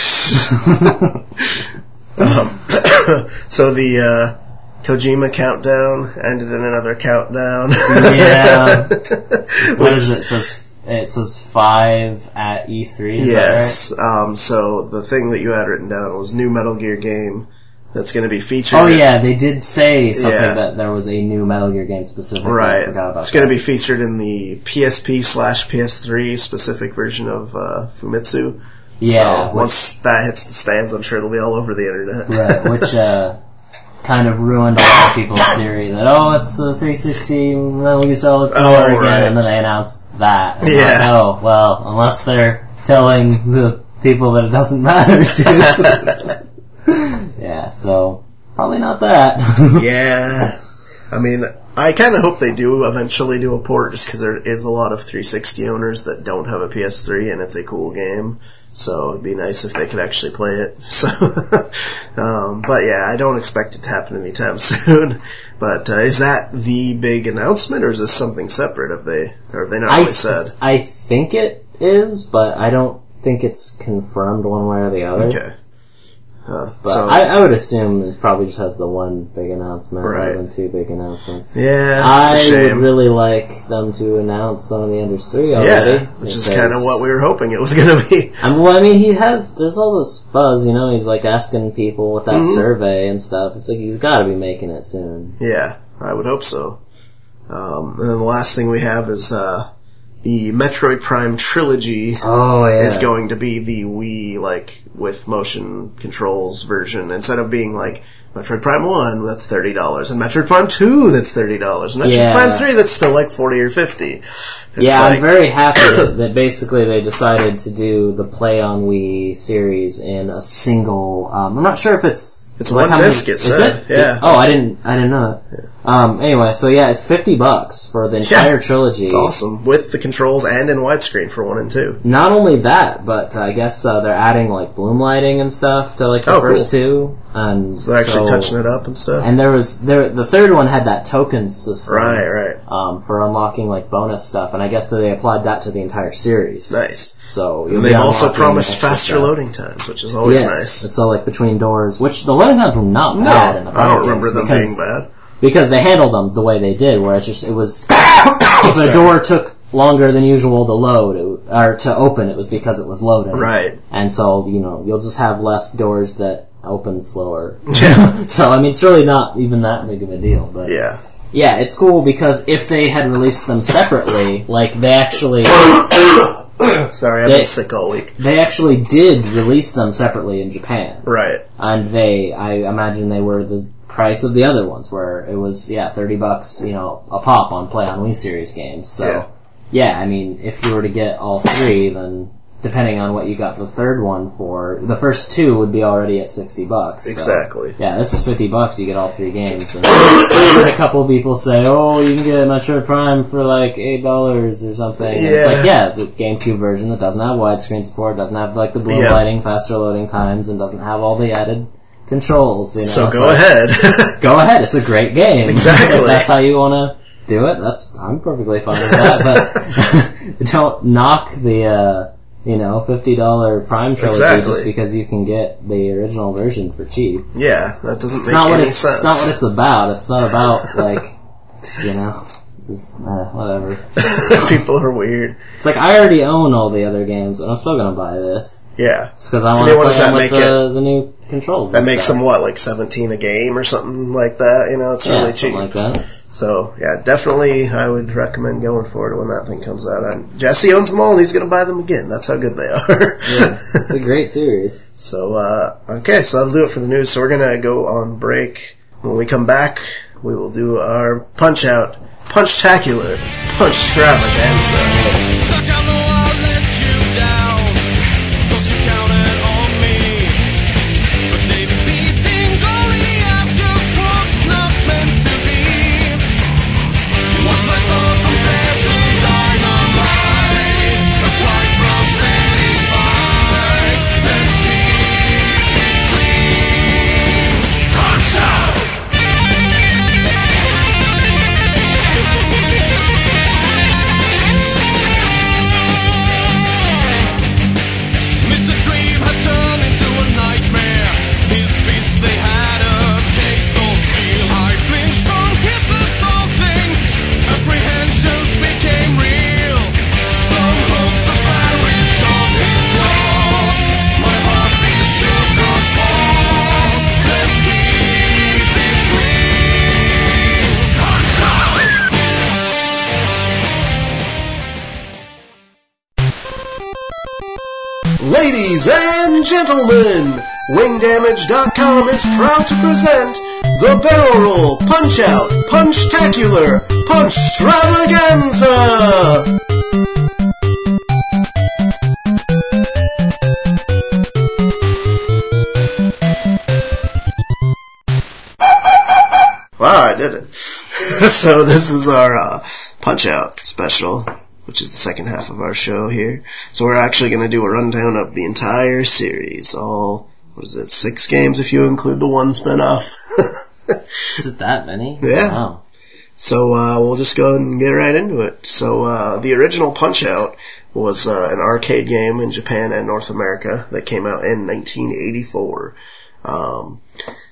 um, so the, uh, Kojima countdown ended in another countdown. Yeah. What is it? It says, it says five at E three, is yes. that right? Um, so the thing that you had written down was new Metal Gear game that's going to be featured. Oh yeah, they did say something yeah. that there was a new Metal Gear game specifically. Right. I forgot about it's going that. to be featured in the P S P slash P S three specific version of uh, Famitsu. Yeah. So once that hits the stands, I'm sure it'll be all over the internet. Right, which, uh, kind of ruined a lot of people's theory that, oh, it's the three sixty Metal Gear Solid four oh, again, right. and then they announced that. And yeah. Like, oh, well, unless they're telling the people that it doesn't matter to. Yeah, so, probably not that. Yeah. I mean, I kind of hope they do eventually do a port, just because there is a lot of three sixty owners that don't have a P S three, and it's a cool game. So it'd be nice if they could actually play it. So, um, but yeah, I don't expect it to happen anytime soon. But uh, is that the big announcement, or is this something separate? Have they, or have they not I really th- said? I think it is, but I don't think it's confirmed one way or the other. Okay. Uh, But so, I, I would assume it probably just has the one big announcement Right. rather than two big announcements. yeah, I it's a shame. would really like them to announce Son of the Enders three already. Yeah, which is kind of what we were hoping it was going to be. I mean, well, I mean, he has, there's all this buzz, you know, he's like asking people with that Mhm. survey and stuff. It's like he's gotta be making it soon. Yeah, I would hope so. Um, and then the last thing we have is, uh, the Metroid Prime trilogy Oh, yeah. is going to be the Wii, like, with motion controls version. Instead of being like, Metroid Prime one, that's thirty dollars, and Metroid Prime two, that's thirty dollars, and Metroid Yeah. Prime three, that's still like forty or fifty. It's yeah, like, I'm very happy that, that basically they decided to do the Play on Wii series in a single, um, I'm not sure if it's... It's like one how many- disc, it is said, it? yeah. It- oh, I didn't, I didn't know that. Um, anyway, so yeah, it's fifty bucks for the entire Yeah, trilogy. It's awesome, with the controls and in widescreen for one and two. Not only that, but uh, I guess uh, they're adding like bloom lighting and stuff to like the Oh, first cool. two, and So they're actually so- touching it up and stuff. And there was there the third one had that token system, Right, right. um, for unlocking like bonus stuff, and I guess that they applied that to the entire series. Nice. So you'll And be they've also unlocking promised extra faster stuff. loading times, which is always yes. nice. And so like between doors, which the loading times were not No, bad in the I prior don't remember games them because, being bad. because they handled them the way they did, where it's just it was if a Sorry. door took longer than usual to load it, or to open, it was because it was loading. Right. And so you know you'll just have less doors that open slower. Yeah. So I mean it's really not even that big of a deal, but Yeah. yeah, it's cool because if they had released them separately, like they actually Sorry, I've They- been sick all week. they actually did release them separately in Japan. Right. And they, I imagine they were the price of the other ones, where it was, yeah, thirty bucks, you know, a pop on Play on Wii Series games. So, Yeah. yeah, I mean, if you were to get all three, then depending on what you got the third one for, the first two would be already at sixty bucks. So, Exactly. yeah, this is fifty bucks, you get all three games. And I heard a couple people say, oh, you can get Metroid Prime for like eight dollars or something. And it's Yeah. like, yeah, the GameCube version that doesn't have widescreen support, doesn't have like the blue Yeah. lighting, faster loading times, and doesn't have all the added controls, you know. So It's go like, ahead. Go ahead, it's a great game. Exactly. If that's how you want to do it, that's, I'm perfectly fine with that, but don't knock the, uh, you know, fifty dollars Prime Trilogy Exactly. just because you can get the original version for cheap. Yeah, that doesn't It's make not what any it's, sense. it's not what it's about. It's not about, like, you know, just, uh, whatever. People are weird. It's like, I already own all the other games, and I'm still gonna buy this. Yeah. It's because I So want to what play does that them with make the, the new controls. That and makes stuff. them, what, like seventeen a game or something like that? You know, it's yeah, really cheap. something like that. So, yeah, definitely I would recommend going for it when that thing comes out. And Jesse owns them all, and he's going to buy them again. That's how good they are. Yeah, it's a great series. So, uh, okay, so that'll do it for the news. So we're going to go on break. When we come back, we will do our Punch-Out, Punch-Tacular, Punch-Stravaganza. Ladies and gentlemen, Wing Damage dot com is proud to present the Barrel Roll Punch-Out, Punch-Tacular, Punch-Stravaganza! Wow, I did it. So this is our uh, Punch-Out special, which is the second half of our show here. So we're actually going to do a rundown of the entire series. All, what is it, six games if you include the one spin-off. Is it that many? Yeah. Wow. So uh, we'll just go and get right into it. So uh, the original Punch-Out was uh, an arcade game in Japan and North America that came out in nineteen eighty-four. Um,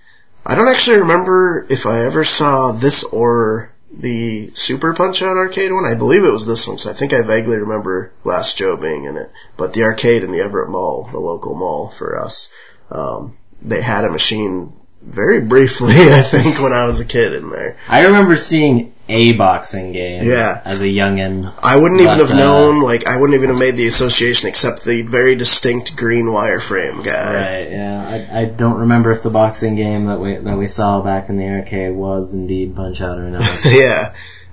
I don't actually remember if I ever saw this or the Super Punch-Out arcade one. I believe it was this one, so I think I vaguely remember Last Joe being in it. But the arcade in the Everett Mall, the local mall for us, um, they had a machine very briefly, I think, when I was a kid in there. I remember seeing a boxing game Yeah. as a youngin'. I wouldn't even But, have uh, known, like, I wouldn't even have made the association except the very distinct green wireframe guy. Right, yeah. I, I don't remember if the boxing game that we that we saw back in the arcade was indeed Punch-Out or not. Yeah.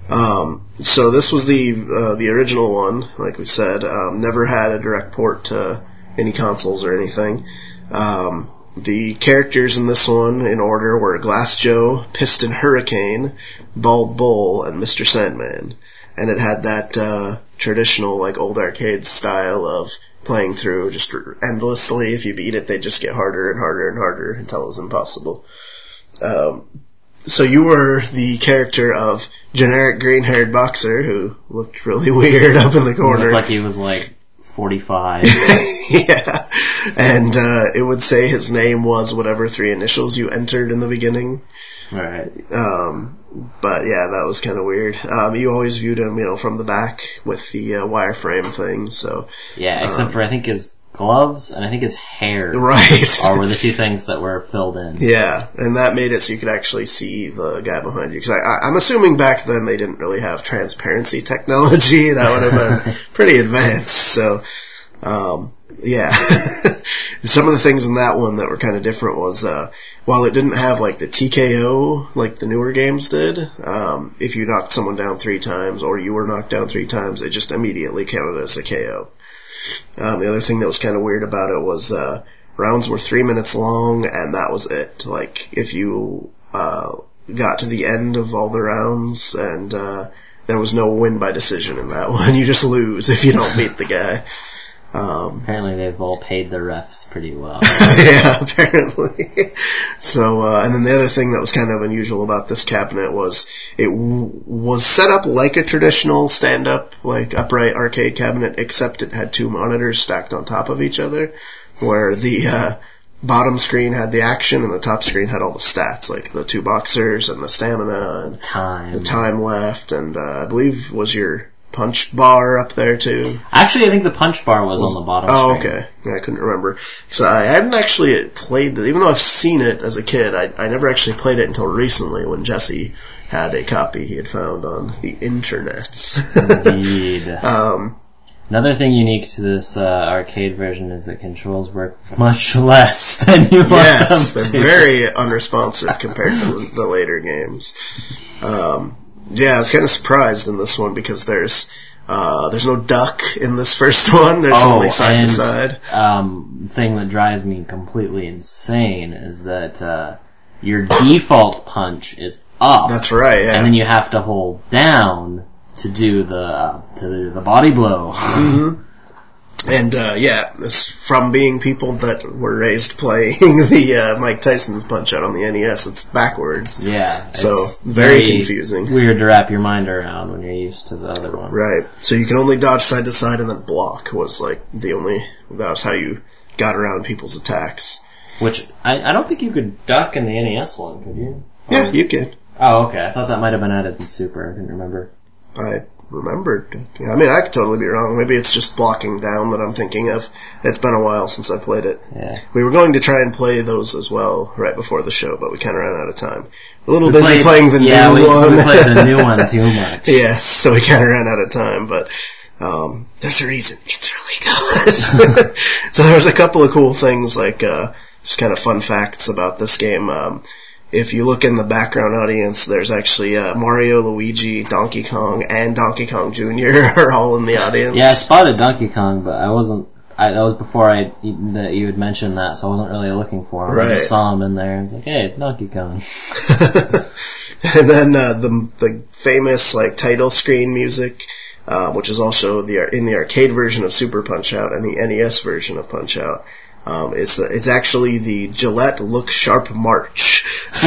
Um, so this was the uh, the original one, like we said. Um, never had a direct port to any consoles or anything. Um, the characters in this one, in order, were Glass Joe, Piston Hurricane, Bald Bull, and Mister Sandman. And it had that uh, traditional, like, old arcade style of playing through just endlessly. If you beat it, they'd just get harder and harder and harder until it was impossible. Um, so you were the character of generic green-haired boxer who looked really weird up in the It corner. looked like he was like forty-five. Yeah. And uh, it would say his name was whatever three initials you entered in the beginning. Right. Um, but yeah, that was kind of weird. Um, you always viewed him, you know, from the back with the uh, wireframe thing, so. Yeah, except um, for I think his gloves and I think his hair Right. are were the two things that were filled in. Yeah, and that made it so you could actually see the guy behind you. Because I, I, I'm assuming back then they didn't really have transparency technology. That would have been pretty advanced. So, um, yeah. Some of the things in that one that were kind of different was, uh, while it didn't have like the T K O like the newer games did, um, if you knocked someone down three times or you were knocked down three times, it just immediately counted as a K O. Um, the other thing that was kind of weird about it was, uh, rounds were three minutes long, and that was it. Like, if you, uh, got to the end of all the rounds, and, uh, there was no win by decision in that one. You just lose if you don't beat the guy. Um, Apparently they've all paid their refs pretty well. yeah, apparently. So, uh, and then the other thing that was kind of unusual about this cabinet was it w- was set up like a traditional stand-up, like upright arcade cabinet, except it had two monitors stacked on top of each other, where the, uh, bottom screen had the action and the top screen had all the stats, like the two boxers and the stamina and Time. the time left, and, uh, I believe was your punch bar up there too? Actually, I think the punch bar was, was on the bottom Oh, screen. okay. Yeah, I couldn't remember. So I hadn't actually played it, even though I've seen it as a kid, I, I never actually played it until recently when Jesse had a copy he had found on the internets. Indeed. um, Another thing unique to this uh, arcade version is that controls work much less than you want yes, them to. they're very unresponsive compared to the, the later games. Um, yeah, I was kind of surprised in this one because there's uh, there's no duck in this first one. There's oh, only side and, to side. Um, thing that drives me completely insane is that uh, your default punch is up. That's right. Yeah. And then you have to hold down to do the uh, to do the body blow. Mm-hmm. And uh, yeah, this, from being people that were raised playing the uh, Mike Tyson's Punch Out on the N E S, it's backwards. Yeah, so it's very, very confusing. Weird to wrap your mind around when you're used to the other one. Right. So you can only dodge side to side, and then block was like the only. That was how you got around people's attacks. Which I, I don't think you could duck in the N E S one, could you? Yeah, or, you can. Oh, okay. I thought that might have been added in Super. I didn't remember. I remembered. I mean, I could totally be wrong. Maybe it's just blocking down that I'm thinking of. It's been a while since I played it. Yeah. We were going to try and play those as well right before the show, but we kind of ran out of time. A little We busy played, playing the yeah, new we, one. we played the new one too much. Yes, so we kind of ran out of time, but um, there's a reason. It's really good. So there was a couple of cool things, like uh, just kind of fun facts about this game. Um, If you look in the background audience, there's actually uh, Mario, Luigi, Donkey Kong, and Donkey Kong Junior are all in the audience. Yeah, I spotted Donkey Kong, but I wasn't. I, that was before I that you had mentioned that, so I wasn't really looking for him. Right. I just saw him in there, and I was like, "Hey, Donkey Kong." And then uh, the the famous like title screen music, uh, which is also the in the arcade version of Super Punch Out and the N E S version of Punch Out. Um, it's it's actually the Gillette Look Sharp March. So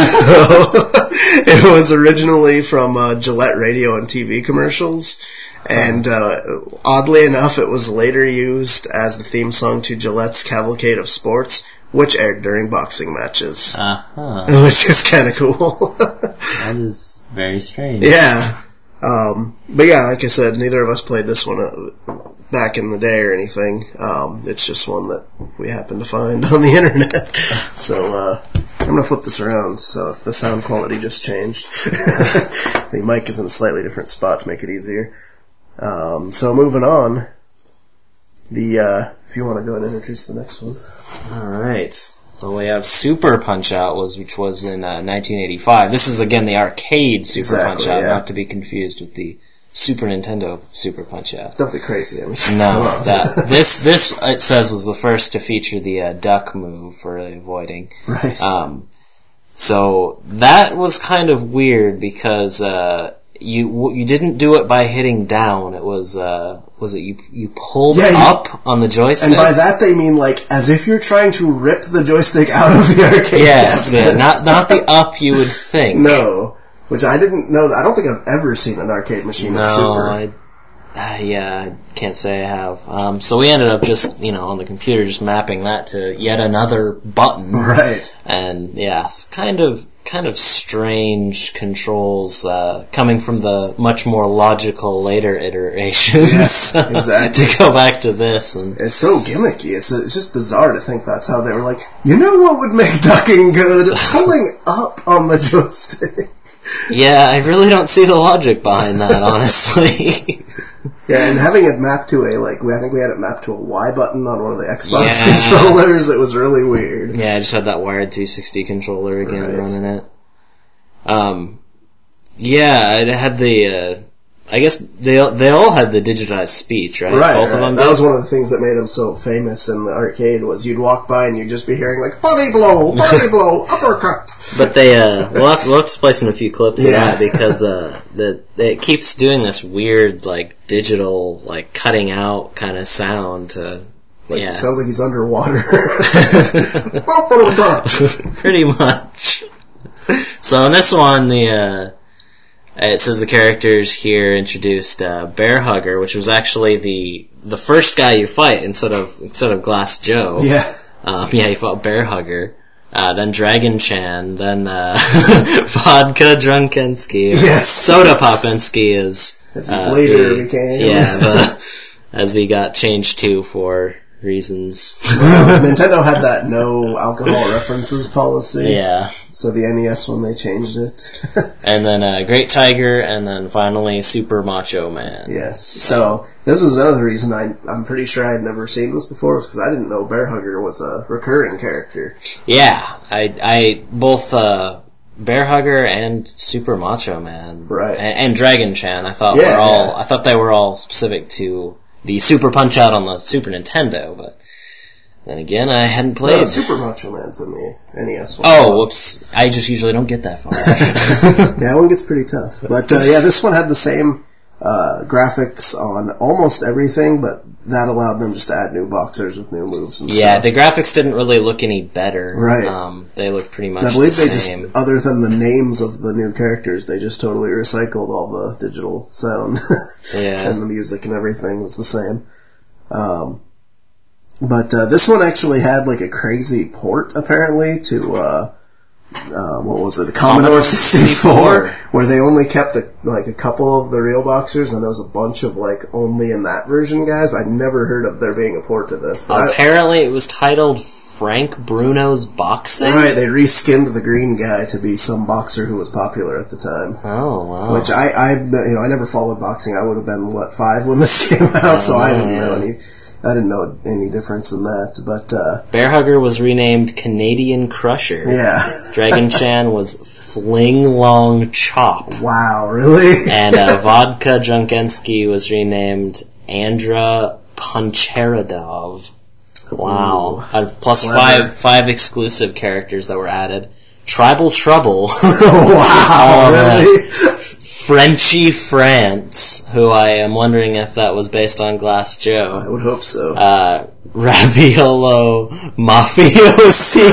it was originally from uh, Gillette radio and T V commercials, and uh, oddly enough, it was later used as the theme song to Gillette's Cavalcade of Sports, which aired during boxing matches, Uh-huh. which is kind of cool. That is very strange. Yeah. Um, but yeah, like I said, neither of us played this one uh, back in the day or anything. Um, it's just one that we happened to find on the internet. So, uh, I'm gonna flip this around, so if the sound quality just changed. The mic is in a slightly different spot to make it easier. Um, so moving on, the, uh, if you want to go ahead and introduce the next one. Alright. So we have Super Punch Out, was which was in uh, nineteen eighty-five. This is again the arcade Super Exactly, Punch Out, yeah. not to be confused with the Super Nintendo Super Punch Out. Don't be crazy, I mean. No, that this this it says was the first to feature the uh, duck move for avoiding. Right. Um, so that was kind of weird because uh, you you didn't do it by hitting down. It was uh, was it you you pulled Yeah, you- up on the joystick. And by that they mean like as if you're trying to rip the joystick out of the arcade yes, cabinet. yeah, not not the up you would think. No, which I didn't know. I don't think I've ever seen an arcade machine No, with Super. I, uh, yeah, I can't say I have. Um, so we ended up just, you know, on the computer, just mapping that to yet another button. Right. And yeah, it's kind of kind of strange controls uh, coming from the much more logical later iterations. Yeah, exactly. To go back to this and It's so gimmicky. It's it's just bizarre to think that's how they were like, you know what would make ducking good? Pulling up on the joystick. yeah, I really don't see the logic behind that, honestly. Yeah, and having it mapped to a, like, I think we had it mapped to a Y button on one of the Xbox Yeah. controllers. It was really weird. Yeah, I just had that wired three sixty controller again Right. running it. Um, yeah, it had the, uh, I guess they they all had the digitized speech, right? Right, Both right. of them That did? was one of the things that made them so famous in the arcade was you'd walk by and you'd just be hearing like, body blow, body blow, uppercut. But they, uh, we'll have, we'll have to play in a few clips of Yeah. that because, uh, the, it keeps doing this weird, like, digital, like, cutting out kind of sound to, Like, yeah. It sounds like he's underwater. Uppercut. Pretty much. So in this one, the, uh, it says the characters here introduced, uh, Bear Hugger, which was actually the, the first guy you fight instead of, instead of Glass Joe. Yeah. Um, yeah, you fought Bear Hugger. Uh, then Dragon Chan, then uh, Vodka Drunkensky. Yes. Soda Popensky is As he uh, later the- became. Yeah, the, as he got changed to for reasons. Well, Nintendo had that no alcohol references policy. Yeah. So the N E S one, they changed it. And then uh, Great Tiger, and then finally Super Macho Man. Yes. So this was another reason I, I'm pretty sure I had never seen this before, was because I didn't know Bear Hugger was a recurring character. Yeah, I, I both uh, Bear Hugger and Super Macho Man, Right. and, and Dragon Chan. I thought Yeah, were all. yeah. I thought they were all specific to the Super Punch Out on the Super Nintendo, but then again, I hadn't played. No, Super Macho Man's in the N E S one. Oh, whoops! I just usually don't get that far. Yeah, that one gets pretty tough. But uh, yeah, this one had the same uh, graphics on almost everything, but that allowed them just to add new boxers with new moves and Yeah, stuff. the graphics didn't really look any better. Right. Um, they look pretty much And I believe the they same. just, other than the names of the new characters, they just totally recycled all the digital sound. Yeah. And the music and everything was the same. Um, but uh, this one actually had like a crazy port, apparently, to, uh, uh, what was it, the Commodore Commodore sixty-four, where they only kept a, like a couple of the real boxers, and there was a bunch of like only in that version guys, but I'd never heard of there being a port to this. But I- Apparently, it was titled Frank Bruno's Boxing. Right, they reskinned the green guy to be some boxer who was popular at the time. Oh wow. Which I, I, you know, I never followed boxing. I would have been what five when this came out, so I didn't know any, I didn't know any difference in that. But uh, Bear Hugger was renamed Canadian Crusher. yeah, Dragon Chan was Fling Long Chop. wow, really? And uh, Vodka Drunkensky was renamed Andra Puncheradov. Wow. Uh, plus Clever. five five exclusive characters that were added. Tribal Trouble. Wow, Um, uh, really? Frenchy France, who I am wondering if that was based on Glass I Joe. would hope so. Uh, Raviolo Mafiosi.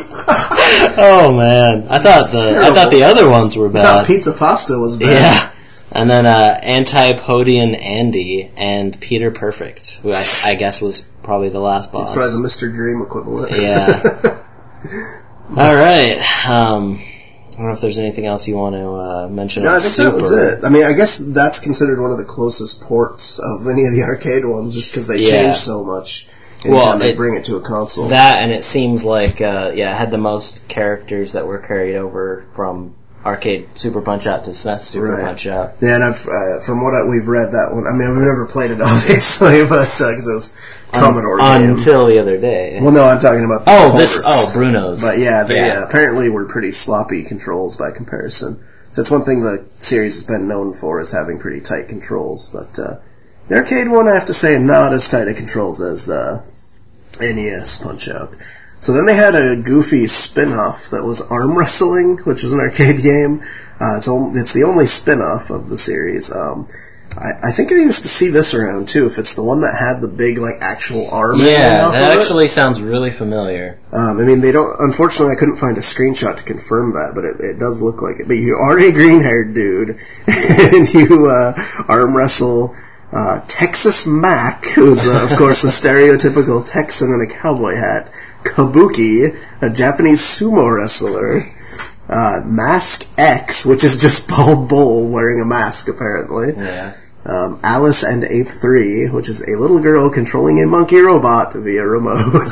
Oh man, I thought the I terrible. thought the other ones were I thought bad. pizza pasta was bad. Yeah. And then uh, Antipodian Andy and Peter Perfect, who I, I guess was probably the last boss. It's probably the Mister Dream equivalent. Yeah. All right. Um, I don't know if there's anything else you want to uh, mention. No, on I think Super. that was it. I mean, I guess that's considered one of the closest ports of any of the arcade ones, just because they Yeah. change so much anytime Well, they it- bring it to a console. That, and it seems like, uh, yeah, it had the most characters that were carried over from arcade Super Punch-Out to S N E S Super Right. Punch-Out. Yeah, and I've, uh, from what I, we've read that one, I mean, we've never played it obviously, but, uh 'cause it was Commodore Un- game. Until the other day. Well, no, I'm talking about the oh, this, ports. oh, Bruno's. But yeah, they Yeah. Uh, apparently were pretty sloppy controls by comparison. So that's one thing the series has been known for, is having pretty tight controls. But uh, the arcade one, I have to say, not as tight of controls as uh, N E S Punch-Out. So then they had a goofy spin-off that was Arm Wrestling, which was an arcade game. Uh, it's, on, it's the only spin-off of the series. Um, I, I think I used to see this around too, if it's the one that had the big, like, actual arm hanging Yeah, off that of it. actually sounds really familiar. Um, I mean, they don't. Unfortunately, I couldn't find a screenshot to confirm that, but it, it does look like it. But you are a green-haired dude, and you uh, arm wrestle uh, Texas Mac, who's uh, of course a stereotypical Texan in a cowboy hat. Kabuki, a Japanese sumo wrestler. Uh, Mask X, which is just Bald Bull wearing a mask, apparently. Yeah. Um, Alice and Ape three, which is a little girl controlling a monkey robot via remote.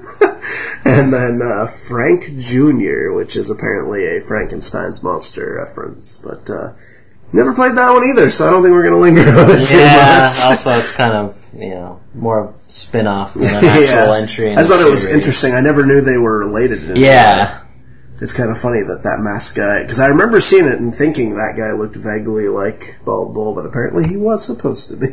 And then uh, Frank Junior, which is apparently a Frankenstein's monster reference. But uh, never played that one either, so I don't think we're going to linger on it Yeah, too much. also it's kind of, you know, more of a spin-off than an actual entry in I just thought the it was series. interesting. I never knew they were related in any way. Yeah. It's kind of funny that that masked guy, because I remember seeing it and thinking that guy looked vaguely like Bald Bull, but apparently he was supposed to be.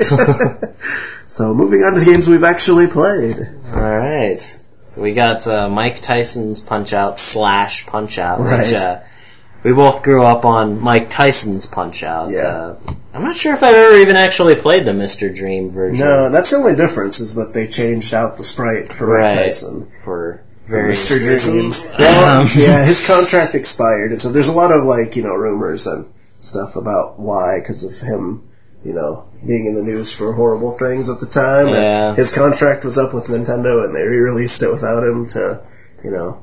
So moving on to the games we've actually played. Alright. So we got uh, Mike Tyson's Punch-Out slash Punch-Out, Right. which uh, we both grew up on Mike Tyson's Punch-Out. Yeah. Uh, I'm not sure if I've ever even actually played the Mister Dream version. No, that's the only difference, is that they changed out the sprite for Mike Right. Tyson. For For various Mister Dream. reasons. Well, Um, yeah, his contract expired, and so there's a lot of, like, you know, rumors and stuff about why, because of him, you know, being in the news for horrible things at the time. Yeah. And his contract was up with Nintendo, and they re-released it without him to, you know,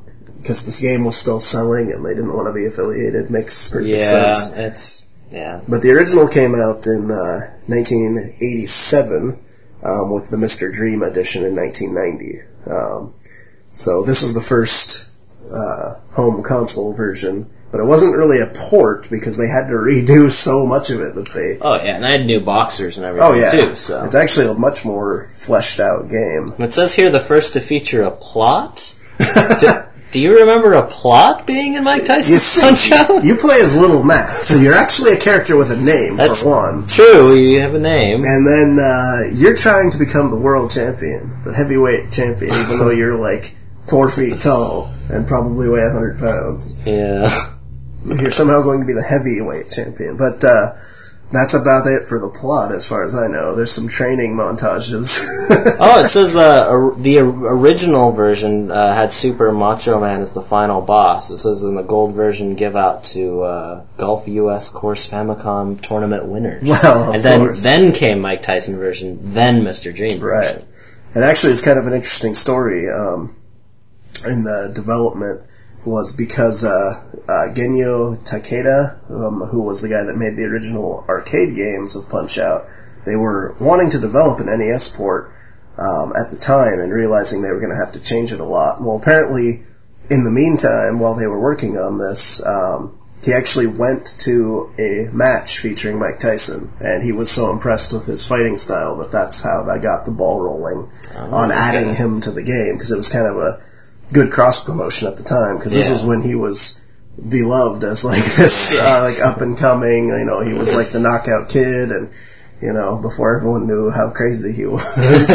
because this game was still selling and they didn't want to be affiliated. Makes perfect Yeah, sense. it's, yeah. But the original came out in uh, nineteen eighty-seven um, with the Mister Dream edition in nineteen ninety. Um, so this was the first uh, home console version, but it wasn't really a port because they had to redo so much of it that they... Oh, yeah, and I had new boxers and everything, Oh, yeah. too, so. It's actually a much more fleshed out game. It says here the first to feature a plot. do, do you remember a plot being in Mike You Tyson's see, Punch-Out? you play as Little Mac, so you're actually a character with a name, That's for one. true, you have a name. And then uh, you're trying to become the world champion, the heavyweight champion, even though you're like four feet tall and probably weigh a hundred pounds. Yeah. You're somehow going to be the heavyweight champion. But uh, that's about it for the plot, as far as I know. There's some training montages. Oh, it says uh, or, the original version uh, had Super Macho Man as the final boss. It says in the gold version, give out to uh, Golf U S Course Famicom tournament winners. Well, of and then course. then came Mike Tyson version, then Mister Dream version. Right. And actually, it's kind of an interesting story um, in the development was because uh, uh, Genyo Takeda, um, who was the guy that made the original arcade games of Punch-Out, they were wanting to develop an N E S port um, at the time and realizing they were going to have to change it a lot. Well, apparently, in the meantime, while they were working on this, um, he actually went to a match featuring Mike Tyson, and he was so impressed with his fighting style that that's how that got the ball rolling Oh, on okay. adding him to the game, because it was kind of a good cross promotion at the time, because this Yeah. was when he was beloved as like this uh, like up and coming, you know, he was like the knockout kid, and you know, before everyone knew how crazy he was.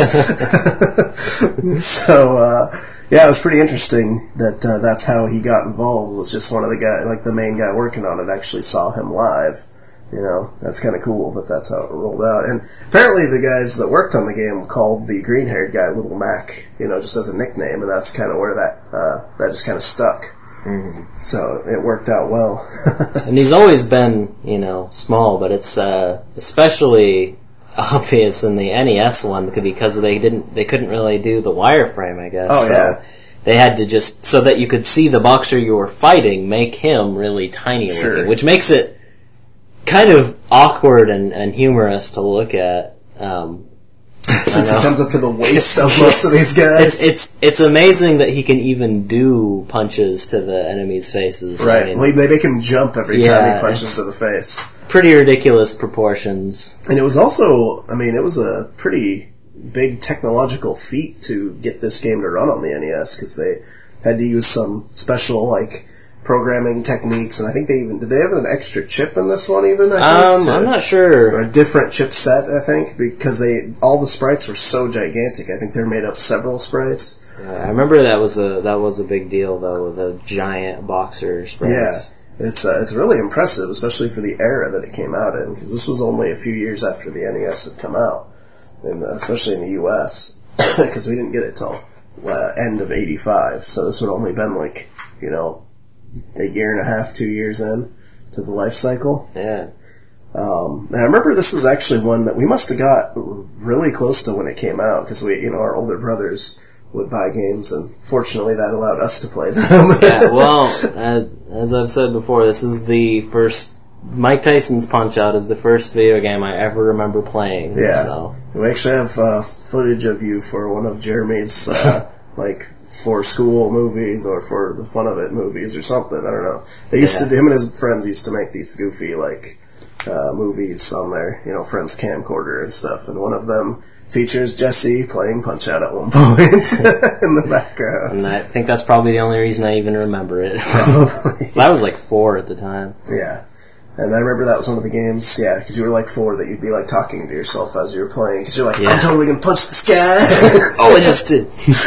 So uh yeah, it was pretty interesting that uh, that's how he got involved, was just one of the guy, like the main guy working on it actually saw him live. You know, that's kind of cool that that's how it rolled out. And apparently the guys that worked on the game called the green-haired guy Little Mac, you know, just as a nickname, and that's kind of where that uh, that just kind of stuck. Mm-hmm. So it worked out well. And he's always been, you know, small, but it's uh, especially obvious in the N E S one because they didn't, they couldn't really do the wireframe, I guess. Oh, so yeah. They had to just, so that you could see the boxer you were fighting, make him really tiny Sure. looking, which makes it kind of awkward and, and humorous to look at. Um, Since I he know. comes up to the waist of most of these guys. It's, it's it's amazing that he can even do punches to the enemy's faces. Right. I mean, Like, they make him jump every Yeah, time he punches it's- to the face. pretty ridiculous proportions. And it was also, I mean, it was a pretty big technological feat to get this game to run on the N E S, because they had to use some special, like, programming techniques, and I think they even, did they have an extra chip in this one even, I Um, think? to- I'm not Or sure. a different chipset, I think, because they, all the sprites were so gigantic. I think they're made up of several sprites. Uh, I remember that was a that was a big deal though, with the giant boxer sprites. Yeah. It's uh, it's really impressive, especially for the era that it came out in, because this was only a few years after the N E S had come out, and uh, especially in the U S, because we didn't get it till uh, end of eighty-five, so this would only been like, you know, a year and a half, two years in to the life cycle. Yeah. Um, and I remember this is actually one that we must have got really close to when it came out, because we, you know, our older brothers would buy games, and fortunately that allowed us to play them. Yeah, well, uh, as I've said before, this is the first, Mike Tyson's Punch-Out is the first video game I ever remember playing. Yeah. So. We actually have uh, footage of you for one of Jeremy's, uh, like, for school movies or for the fun of it movies or something. I don't know. They used Yeah. to, him and his friends used to make these goofy, like, uh, movies on their, you know, friend's camcorder and stuff. And one of them features Jesse playing Punch-Out at one point in the background. And I think that's probably the only reason I even remember it. Probably. I was like four at the time. Yeah. And I remember that was one of the games, yeah, because you were like four, that you'd be like talking to yourself as you were playing, because you're like, Yeah. I'm totally going to punch this guy. Oh, I just did.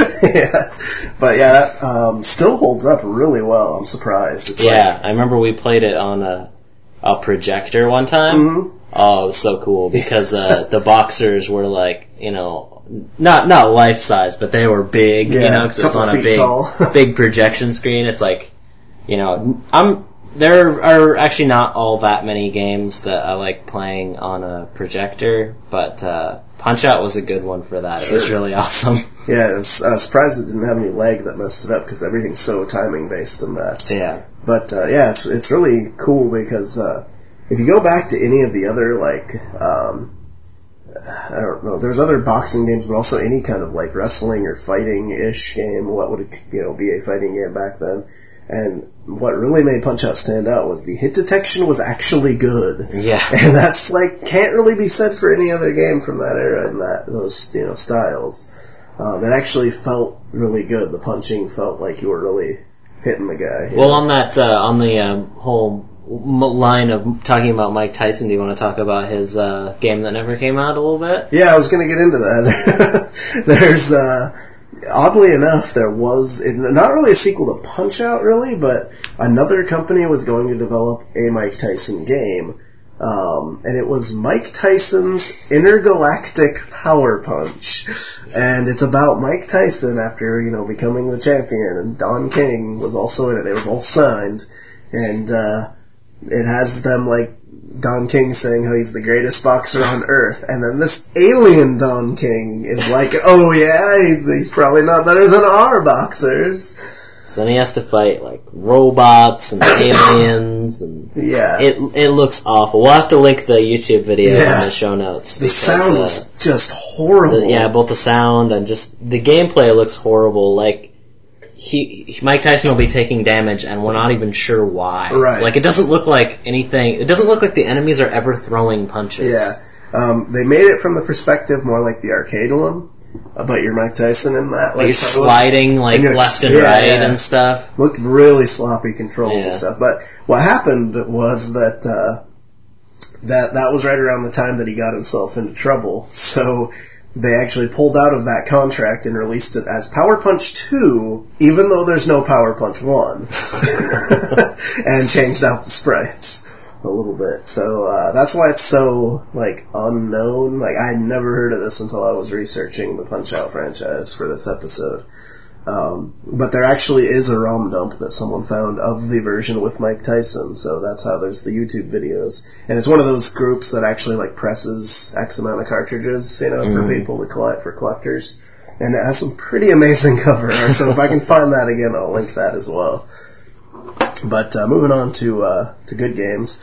Yeah. But yeah, that um, still holds up really well. I'm surprised. It's Yeah, I remember we played it on a a projector one time. Mhm. Oh, it was so cool because uh, the boxers were like, you know, not not life size, but they were big, Yeah, you know, because it was couple on a feet big tall. big projection screen. It's like, you know, I'm there are actually not all that many games that I like playing on a projector, but uh, Punch-Out was a good one for that. Sure. It was really awesome. Yeah, I was uh, surprised it didn't have any lag that messed it up, because everything's so timing-based in that. Yeah. But, uh, yeah, it's it's really cool, because uh, if you go back to any of the other, like, um, I don't know, there's other boxing games, but also any kind of, like, wrestling or fighting-ish game, what would, it, you know, be a fighting game back then. And what really made Punch-Out stand out was the hit detection was actually good. Yeah. And that's, like, can't really be said for any other game from that era and that, those, you know, styles. Um, it actually felt really good. The punching felt like you were really hitting the guy. Well, know? on that, uh, on the, um, whole m- line of talking about Mike Tyson, do you want to talk about his, uh, game that never came out a little bit? Yeah, I was gonna get into that. There's, uh, oddly enough, there was not really a sequel to Punch-Out, really, but another company was going to develop a Mike Tyson game, um, and it was Mike Tyson's Intergalactic Power Punch, and it's about Mike Tyson after, you know, becoming the champion, and Don King was also in it. They were both signed, and uh, it has them, like, Don King saying how he's the greatest boxer on Earth, and then this alien Don King is like, oh yeah, he's probably not better than our boxers. So then he has to fight, like, robots and aliens, and yeah. it it looks awful. We'll have to link the YouTube video yeah. in the show notes. The because, sound uh, was just horrible. The, yeah, both the sound and just, the gameplay looks horrible. Like, He, he, Mike Tyson will be taking damage, and we're not even sure why. Right. Like, it doesn't look like anything, it doesn't look like the enemies are ever throwing punches. Yeah. Um, they made it from the perspective more like the arcade one, but you're Mike Tyson in that. Like, you're sliding, like, and left and yeah, right yeah. and stuff. Looked really sloppy controls Yeah. and stuff. But what happened was that, uh, that, that was right around the time that he got himself into trouble. So, they actually pulled out of that contract and released it as Power Punch two, even though there's no Power Punch one. And changed out the sprites a little bit. So, uh, that's why it's so, like, unknown. Like, I never heard of this until I was researching the Punch-Out franchise for this episode. Um, but there actually is a ROM dump that someone found of the version with Mike Tyson, so that's how there's the YouTube videos. And it's one of those groups that actually, like, presses X amount of cartridges, you know, for Mm. people to collect, for collectors. And it has some pretty amazing cover art, so if I can find that again, I'll link that as well. But, uh, moving on to, uh, to good games.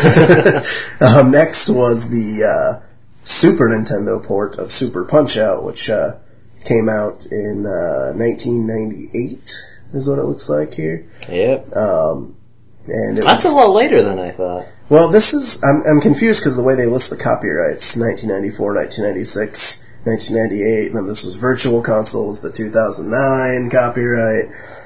um, next was the, uh, Super Nintendo port of Super Punch-Out, which, uh, came out in uh, nineteen ninety-eight, is what it looks like here. Yep. Um, and it That's was, a lot later than I thought. Well, this is, I'm, I'm confused because the way they list the copyrights, nineteen ninety-four, nineteen ninety-six, nineteen ninety-eight, and then this was Virtual Console, was the two thousand nine copyright.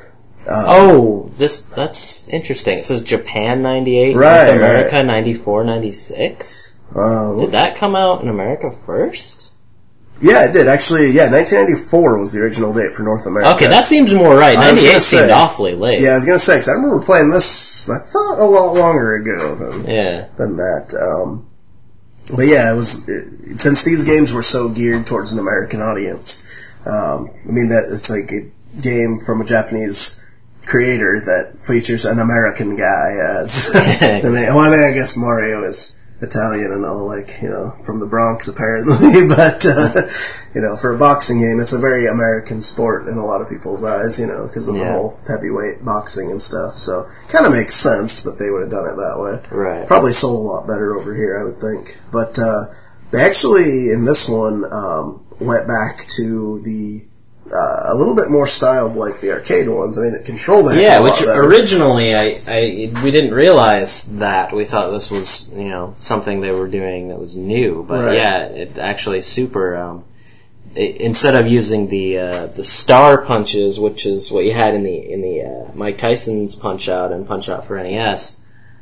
Um, oh, this that's interesting. It says Japan ninety-eight, Right, North America right. ninety-four, ninety-six. Uh, Did that come out in America first? Yeah, it did. Actually, yeah, nineteen ninety-four was the original date for North America. Okay, that seems more right. I was ninety-eight gonna seemed say- awfully late. Yeah, I was gonna say, because I remember playing this, I thought, a lot longer ago than, Yeah. than that. Um, but yeah, it was, it, since these games were so geared towards an American audience, um, I mean, that it's like a game from a Japanese creator that features an American guy as, the main, well, I mean, I guess Mario is Italian and all, like, you know, from the Bronx apparently, but, uh, you know, for a boxing game, it's a very American sport in a lot of people's eyes, you know, because of Yeah. the whole heavyweight boxing and stuff, so kind of makes sense that they would have done it that way. Right. Probably sold a lot better over here, I would think. But, uh, they actually, in this one, um, went back to the, uh, a little bit more styled like the arcade ones. I mean, it controlled it. Yeah, a lot which better. originally I, I we didn't realize that. We thought this was, you know, something they were doing that was new. But Right. yeah, it actually super. Um, it, instead of using the uh, the star punches, which is what you had in the in the uh, Mike Tyson's Punch Out and Punch Out for N E S,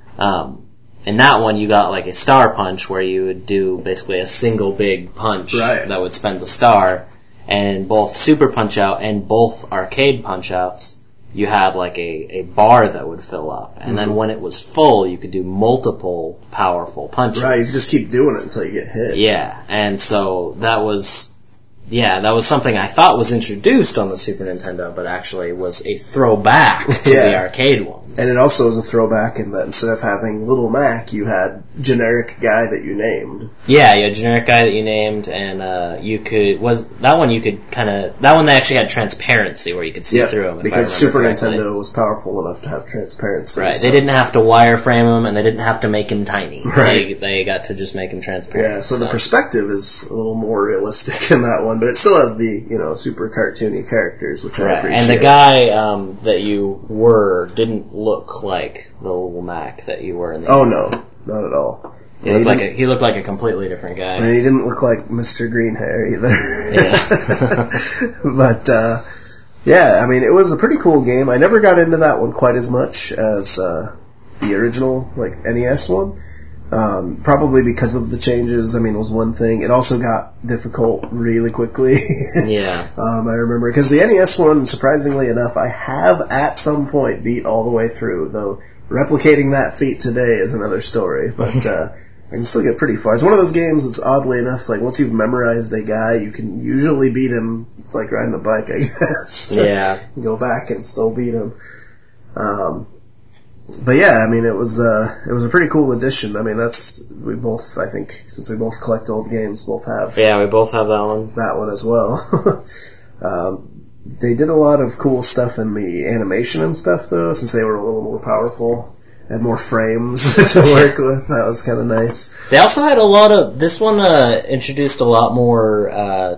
um, in that one you got like a star punch where you would do basically a single big punch Right. that would spend the star. And in both Super Punch-Out and both arcade Punch-Outs, you had like a, a bar that would fill up. And mm-hmm. then when it was full, you could do multiple powerful punches. Right, you just keep doing it until you get hit. Yeah, and so that was, yeah, that was something I thought was introduced on the Super Nintendo, but actually was a throwback to Yeah. the arcade ones. And it also was a throwback in that instead of having Little Mac, you had generic guy that you named. Yeah, you had generic guy that you named, and uh, you could was that one you could kind of that one they actually had transparency where you could see Yep, through them. If because I Super correctly. Nintendo was powerful enough to have transparency. Right, so. they didn't have to wireframe him, and they didn't have to make him tiny. Right. They, they got to just make him transparent. Yeah, so the perspective is a little more realistic in that one, but it still has the, you know, super cartoony characters, which I Right, appreciate. and the guy um, that you were didn't look like the Little Mac that you were in the Oh no, not at all. He Yeah, looked he like didn't- a, he looked like a completely different guy. And he didn't look like Mister Green Hair either. Yeah. But, uh, yeah, I mean, it was a pretty cool game. I never got into that one quite as much as, uh, the original, like, N E S one. Um, probably because of the changes, I mean, was one thing. It also got difficult really quickly. Yeah. um, I remember, because the N E S one, surprisingly enough, I have at some point beat all the way through, though replicating that feat today is another story. But, uh, I can still get pretty far. It's one of those games that's oddly enough, it's like once you've memorized a guy, you can usually beat him. It's like riding a bike, I guess. Yeah. You can go back and still beat him. Um, but yeah, I mean, it was, uh, it was a pretty cool addition. I mean, that's, we both, I think, since we both collect old games, both have Yeah, we both have that one. that one as well. um, they did a lot of cool stuff in the animation and stuff, though, since they were a little more powerful. And more frames to work with. That was kind of nice. They also had a lot of, this one uh, introduced a lot more uh,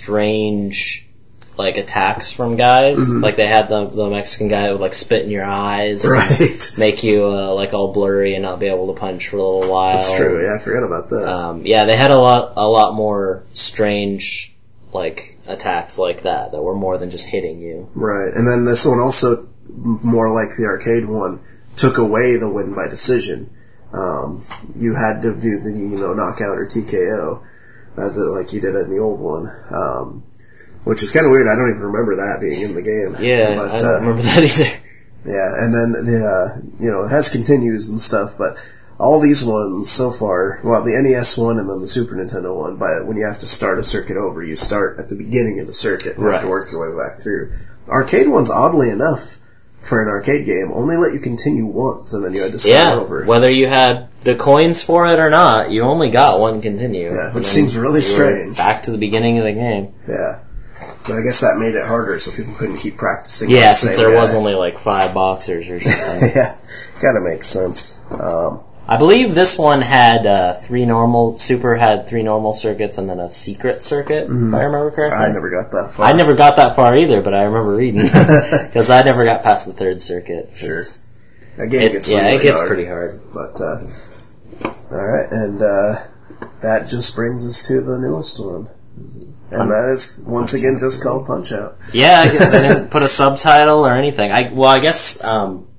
strange, like, attacks from guys. Mm-hmm. Like, they had the the Mexican guy who would, like, spit in your eyes. Right. And make you, uh, like, all blurry and not be able to punch for a little while. That's true, yeah, I forgot about that. Um, yeah, they had a lot, a lot more strange, like, attacks like that, that were more than just hitting you. Right, and then this one also, more like the arcade one, took away the win by decision. Um, you had to do the, you know, knockout or T K O, as it, like you did in the old one. Um, which is kind of weird, I don't even remember that being in the game. Yeah, but, I don't uh, remember that either. Yeah, and then the, uh, you know, it has continues and stuff, but all these ones so far, well, the N E S one and then the Super Nintendo one, but when you have to start a circuit over, you start at the beginning of the circuit and have to Right. work your way back through. Arcade ones, oddly enough, for an arcade game, only let you continue once, and then you had to start Yeah, over. whether you had the coins for it or not, you only got one continue. Yeah, And which then seems really you were strange. Back to the beginning of the game. Yeah. But I guess that made it harder, so people couldn't keep practicing. Yeah, on the since same there guy. was only like five boxers or something. Yeah, kinda makes sense. Um, I believe this one had uh, three normal, Super had three normal circuits and then a secret circuit, if I remember correctly. I never got that far. I never got that far either, but I remember reading. Because I never got past the third circuit. Sure. That game It, gets yeah, really it gets hard. pretty hard. But, uh, alright, and, uh, that just brings us to the newest one. And that is, once again, just called Punch-Out! Yeah, I guess they didn't put a subtitle or anything. I well, I guess um,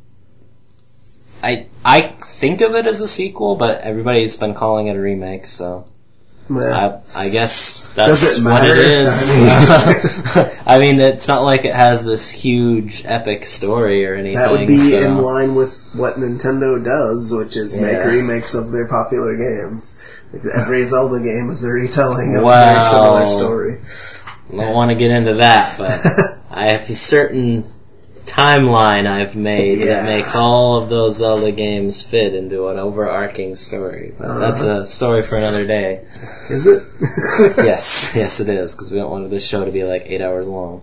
I I think of it as a sequel, but everybody's been calling it a remake, so Yeah. I I guess that's Does it what matter? it is. I mean- I mean, it's not like it has this huge epic story or anything. That would be so. in line with what Nintendo does, which is make Yeah. remakes of their popular games. Like every Zelda game is a retelling of a Wow. very similar story. Don't want to get into that, but I have a certain timeline I've made Yeah. that makes all of those Zelda games fit into an overarching story. But Uh-huh. that's a story for another day. Is it? Yes, yes it is, because we don't want this show to be like eight hours long.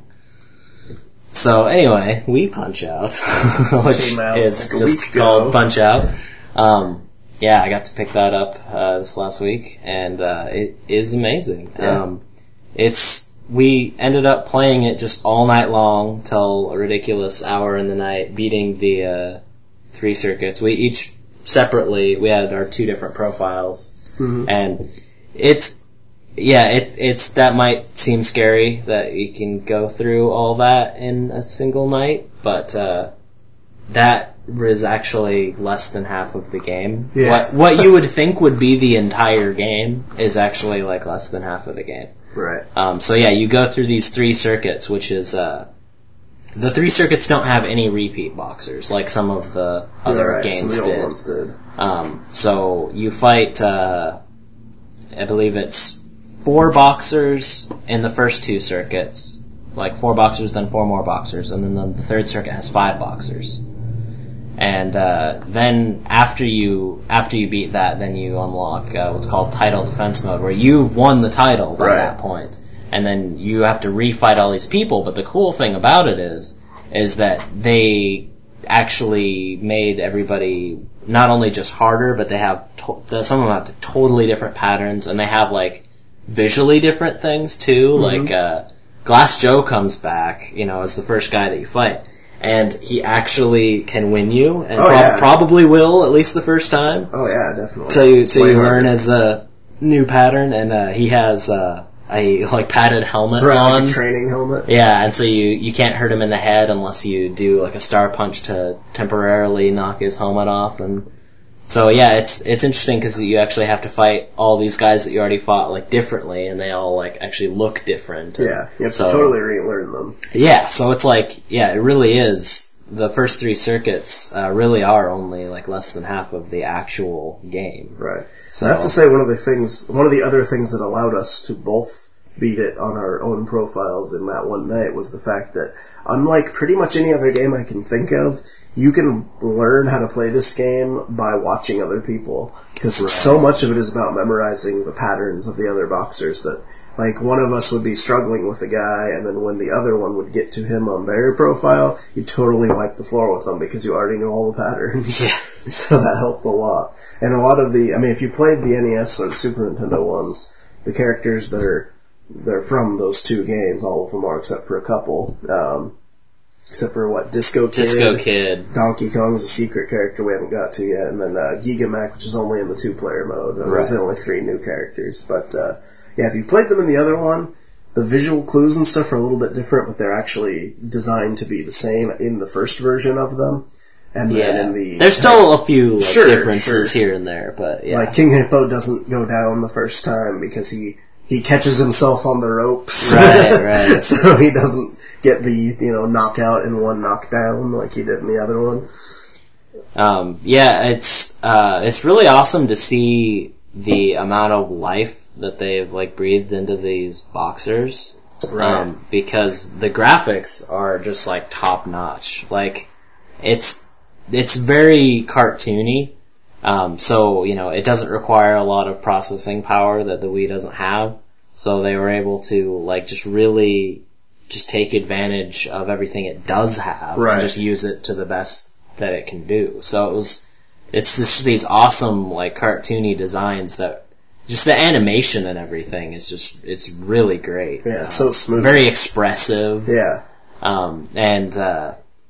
So anyway, we Punch Out, which Came out is like a just week ago. called Punch Out. Um, yeah, I got to pick that up uh, this last week, and uh, it is amazing. Yeah. Um, it's we ended up playing it just all night long till a ridiculous hour in the night, beating the uh, three circuits. We each separately we had our two different profiles, Mhm. and it's yeah, it it's that might seem scary that you can go through all that in a single night, but uh, that was actually less than half of the game. Yeah. What what you would think would be the entire game is actually like less than half of the game. Right. Um, so yeah, you go through these three circuits, which is uh, the three circuits don't have any repeat boxers like some of the other right. games Some of the old did. ones did. Um, so you fight, uh, I believe it's four boxers in the first two circuits, like four boxers, then four more boxers, and then the third circuit has five boxers. And uh, then after you after you beat that, then you unlock uh, what's called title defense mode, where you've won the title by Right. that point. And then you have to refight all these people. But the cool thing about it is, is that they actually made everybody not only just harder, but they have to- some of them have totally different patterns, and they have like visually different things too. Mm-hmm. Like uh, Glass Joe comes back, you know, as the first guy that you fight. And he actually can win you, and Oh, prob- yeah. probably will at least the first time. Oh yeah, definitely. So you, It's so way you harder. learn as a new pattern, and uh, he has uh, a like padded helmet Right, on. like a training helmet. Yeah, and so you, you can't hurt him in the head unless you do like a star punch to temporarily knock his helmet off. And so yeah, it's it's interesting because you actually have to fight all these guys that you already fought like differently, and they all like actually look different. And Yeah, you have so, to totally relearn them. Yeah, so it's like yeah, it really is. The first three circuits uh, really are only like less than half of the actual game. Right. So I have to say one of the things, one of the other things that allowed us to both beat it on our own profiles in that one night was the fact that, unlike pretty much any other game I can think of, you can learn how to play this game by watching other people. Because Right. so much of it is about memorizing the patterns of the other boxers that, like, one of us would be struggling with a guy, and then when the other one would get to him on their profile, you'd totally wipe the floor with them because you already know all the patterns. Yeah. So that helped a lot. And a lot of the, I mean, if you played the N E S or the Super Nintendo ones, the characters that are, they're from those two games, all of them are except for a couple, um, except for what, Disco Kid? Disco Kid. Donkey Kong's a secret character we haven't got to yet, and then uh, Gigamac, which is only in the two-player mode. And Those are the only three new characters. But uh, yeah, if you played them in the other one, the visual clues and stuff are a little bit different, but they're actually designed to be the same in the first version of them. And then Yeah. in the There's still a few like, Sure, differences sure. here and there, but yeah. like King Hippo doesn't go down the first time because he he catches himself on the ropes. Right, right. So he doesn't get the, you know, knockout and one knockdown like he did in the other one. Um, yeah, it's uh, it's really awesome to see the amount of life that they've like breathed into these boxers, um, because the graphics are just like top notch. Like it's it's very cartoony, um, so you know it doesn't require a lot of processing power that the Wii doesn't have. So they were able to like just really just take advantage of everything it does have Right. and just use it to the best that it can do. So it was, it's just these awesome, like, cartoony designs that, just the animation and everything is just, it's really great. Yeah, it's so smooth. Very expressive. Yeah. Um, and, uh,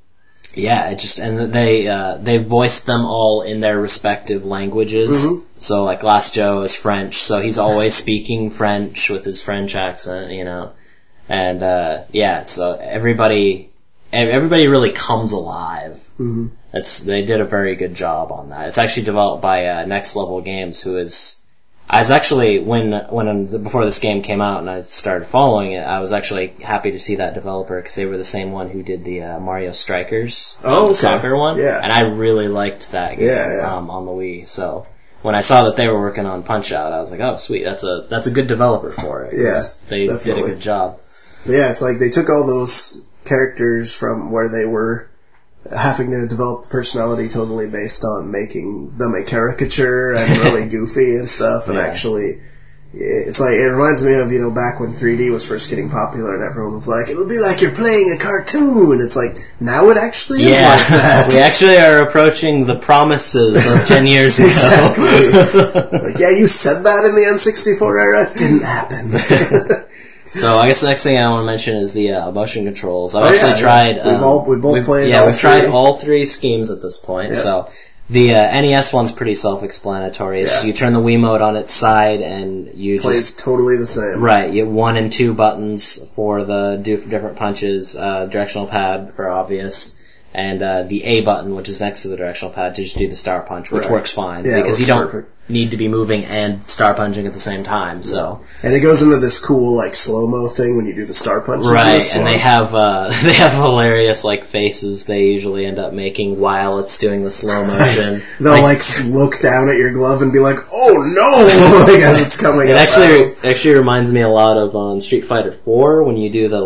yeah, it just, and they, uh, they voiced them all in their respective languages. Mhm. So, like, Glass Joe is French, so he's always speaking French with his French accent, you know. And, uh, yeah, so everybody, everybody really comes alive. Mm-hmm. It's, they did a very good job on that. It's actually developed by, uh, Next Level Games, who is, I was actually, when, when, before this game came out and I started following it, I was actually happy to see that developer, because they were the same one who did the, uh, Mario Strikers, Oh, the okay. soccer one. Yeah. And I really liked that game, Yeah, yeah. um, on the Wii, so. When I saw that they were working on Punch-Out, I was like, oh sweet, that's a, that's a good developer for it. 'cause Yeah, They definitely. did a good job. But yeah, it's like they took all those characters from where they were having to develop the personality totally based on making them a caricature and really goofy and stuff, and Yeah. actually, it's like, it reminds me of, you know, back when three D was first getting popular and everyone was like, it'll be like you're playing a cartoon. It's like, now it actually is Yeah, like that. we actually are approaching the promises of ten years ago. Exactly. It's like, yeah, you said that in the N sixty-four era. It didn't happen. So I guess the next thing I want to mention is the uh, motion controls. I've Oh, actually yeah, tried. yeah. We've um, all- we've both played Yeah, all we've tried three. all three schemes at this point. Yeah. So the uh, N E S one's pretty self-explanatory. It's Yeah. just you turn the Wiimote on its side and you Plays just totally the same. right. You have one and two buttons for the do different punches. Uh, directional pad for obvious. And uh, the A button, which is next to the directional pad, to just do the star punch, which Right. works fine Yeah, it because you works don't perfect. need to be moving and star punching at the same time. So And it goes into this cool, like, slow-mo thing when you do the star punches. in right, this and one. they have uh, they have hilarious like faces they usually end up making while it's doing the slow motion. They'll, like, look down at your glove and be like, oh no! Like, as it's coming it up actually out. actually reminds me a lot of on Street Fighter four when you do the like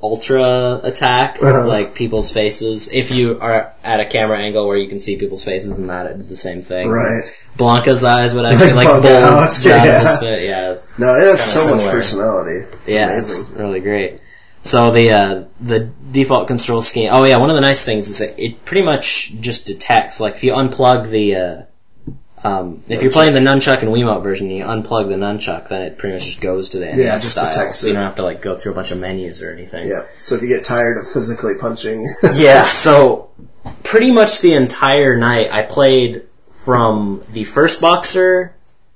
ultra attack, Uh-huh. like people's faces. If you are at a camera angle where you can see people's faces and that, it did the same thing. Right. Blanca's eyes would actually like Bug bulge out, out of yeah. his face. Yeah, No, it has Kinda so much similar. personality. yeah, Amazing. it's really great. So the uh, the default control scheme. Oh yeah, one of the nice things is that it pretty much just detects. Like if you unplug the, uh, um, if you're playing the nunchuck and Wiimote version, and you unplug the nunchuck, then it pretty much just goes to the N E S Yeah, it just style. detects So you it. don't have to like go through a bunch of menus or anything. Yeah. So if you get tired of physically punching. Yeah, so pretty much the entire night I played from the first boxer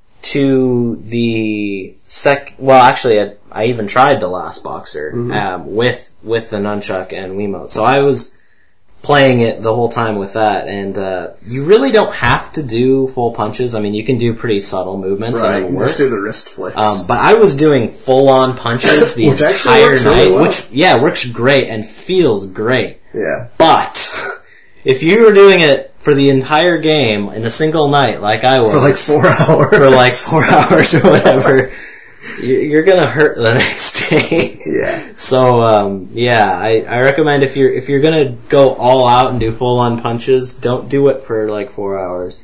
to the sec. Well, actually, I, I even tried the last boxer Mhm. um, with with the nunchuck and Wiimote. So I was playing it the whole time with that, and uh, you really don't have to do full punches. I mean, you can do pretty subtle movements Right. and You it'll just work. do the wrist flicks. Um, but I was doing full-on punches the Which actually entire works night, really well. which yeah works great and feels great. yeah. But if you were doing it for the entire game in a single night, like I was, For like four hours. for like four hours or whatever, you- you're gonna hurt the next day. Yeah. So um, yeah, I, I recommend if you're if you're gonna go all out and do full on punches, don't do it for like four hours.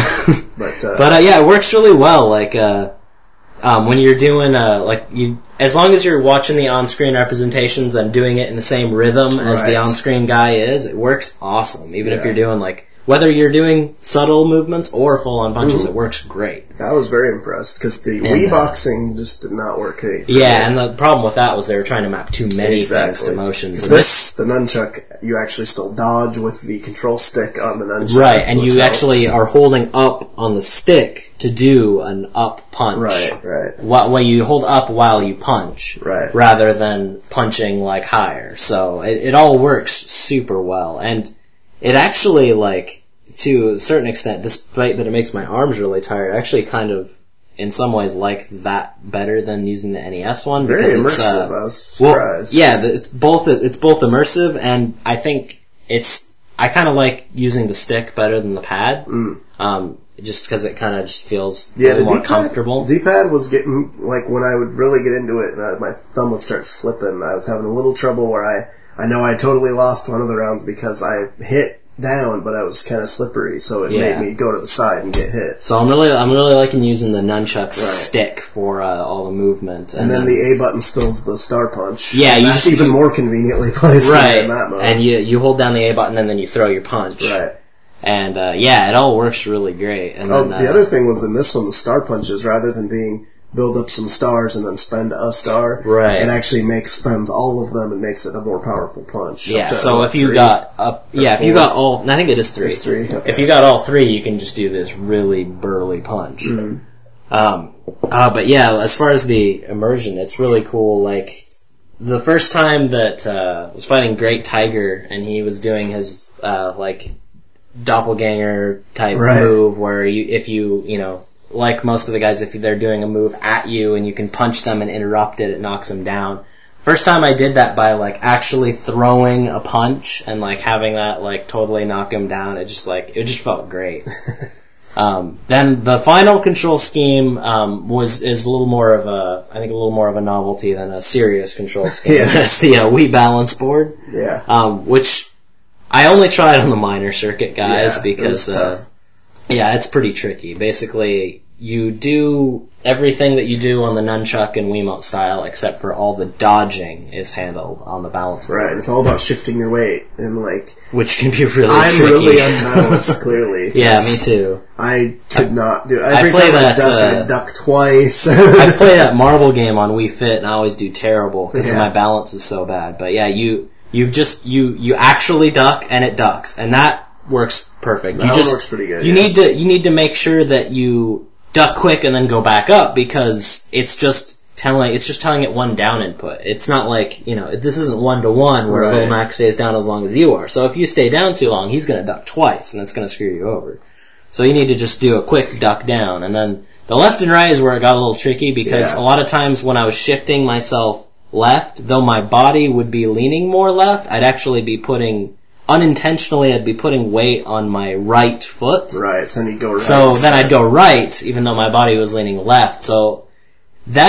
But, uh, but uh, yeah, it works really well. Like uh, um, when you're doing uh, like you, as long as you're watching the on-screen representations and doing it in the same rhythm as the Right. on-screen guy is, it works awesome. Even if Yeah. you're doing like whether you're doing subtle movements or full-on punches, Mhm. it works great. I was very impressed because the And, Wii uh, boxing just did not work great. for Yeah, me. and the problem with that was they were trying to map too many Exactly. things to motions. 'Cause And this, the nunchuck, you actually still dodge with the control stick on the nunchuck. Right, and which you helps. actually are holding up on the stick to do an up punch. Right, right, Wh- Well, you hold up while you punch, right. rather than punching like higher. So it, it all works super well, and it actually like to a certain extent, despite that it makes my arms really tired, I actually kind of in some ways like that better than using the N E S one. Very because it's, immersive. uh, I was well, surprised. yeah, it's both it's both immersive, and I think it's I kind of like using the stick better than the pad, Mm. um, just because it kind of just feels Yeah, a the little more D-pad, comfortable. D-pad was getting, like, when I would really get into it and I, my thumb would start slipping, I was having a little trouble where I, I know I totally lost one of the rounds because I hit down, but I was kind of slippery, so it Yeah. made me go to the side and get hit. So I'm really I'm really liking using the nunchuck Right. stick for uh, all the movement, And, then, the A button still's the star punch. Yeah, and you that's just- even more conveniently placed right, in that mode. and you you hold down the A button and then you throw your punch, right. and uh, yeah, it all works really great. And Oh, then, uh, the other thing was in this one, the star punches, rather than being build up some stars and then spend a star, Right. it actually makes spends all of them and makes it a more powerful punch. yeah. Up to, So what, if you three? got up, Or yeah, if you four? got all, I think it is three. It's three, okay. If you got all three, you can just do this really burly punch. Mhm. Um, uh, but yeah, as far as the immersion, it's really cool. Like the first time that uh, I was fighting Great Tiger, and he was doing his uh, like doppelganger type Right. move, where you, if you, you know, like most of the guys, if they're doing a move at you and you can punch them and interrupt it, it knocks them down. First time I did that by like actually throwing a punch and like having that like totally knock him down, it just like it just felt great. Um, then the final control scheme um, was is a little more of a I think a little more of a novelty than a serious control scheme. Yeah. That's the uh, Wii balance board, Yeah. um, which I only tried on the minor circuit guys Yeah, it because was uh, tough. yeah, it's pretty tricky. Basically, you do everything that you do on the nunchuck and Wiimote style, except for all the dodging is handled on the balance board, Right, it's all about shifting your weight, and like, which can be really I'm tricky. really unbalanced, clearly. Yeah, me 'cause too. I could not do I Every play time that, I duck, uh, I duck twice. I play that marble game on Wii Fit, and I always do terrible because Yeah. my balance is so bad. But yeah, you you just you you actually duck, and it ducks, and that works perfect. That you one just works pretty good, you yeah. need to you need to make sure that you duck quick and then go back up, because it's just telling it's just telling it one down input. It's not like, you know, this isn't one to one where Right. little Mac stays down as long as you are. So if you stay down too long, he's going to duck twice, and it's going to screw you over. So you need to just do a quick duck down, and then the left and right is where it got a little tricky, because Yeah. a lot of times when I was shifting myself left, though my body would be leaning more left, I'd actually be putting unintentionally I'd be putting weight on my right foot. Right, so then you go right. So then instead. I'd go right, even though my body was leaning left. So that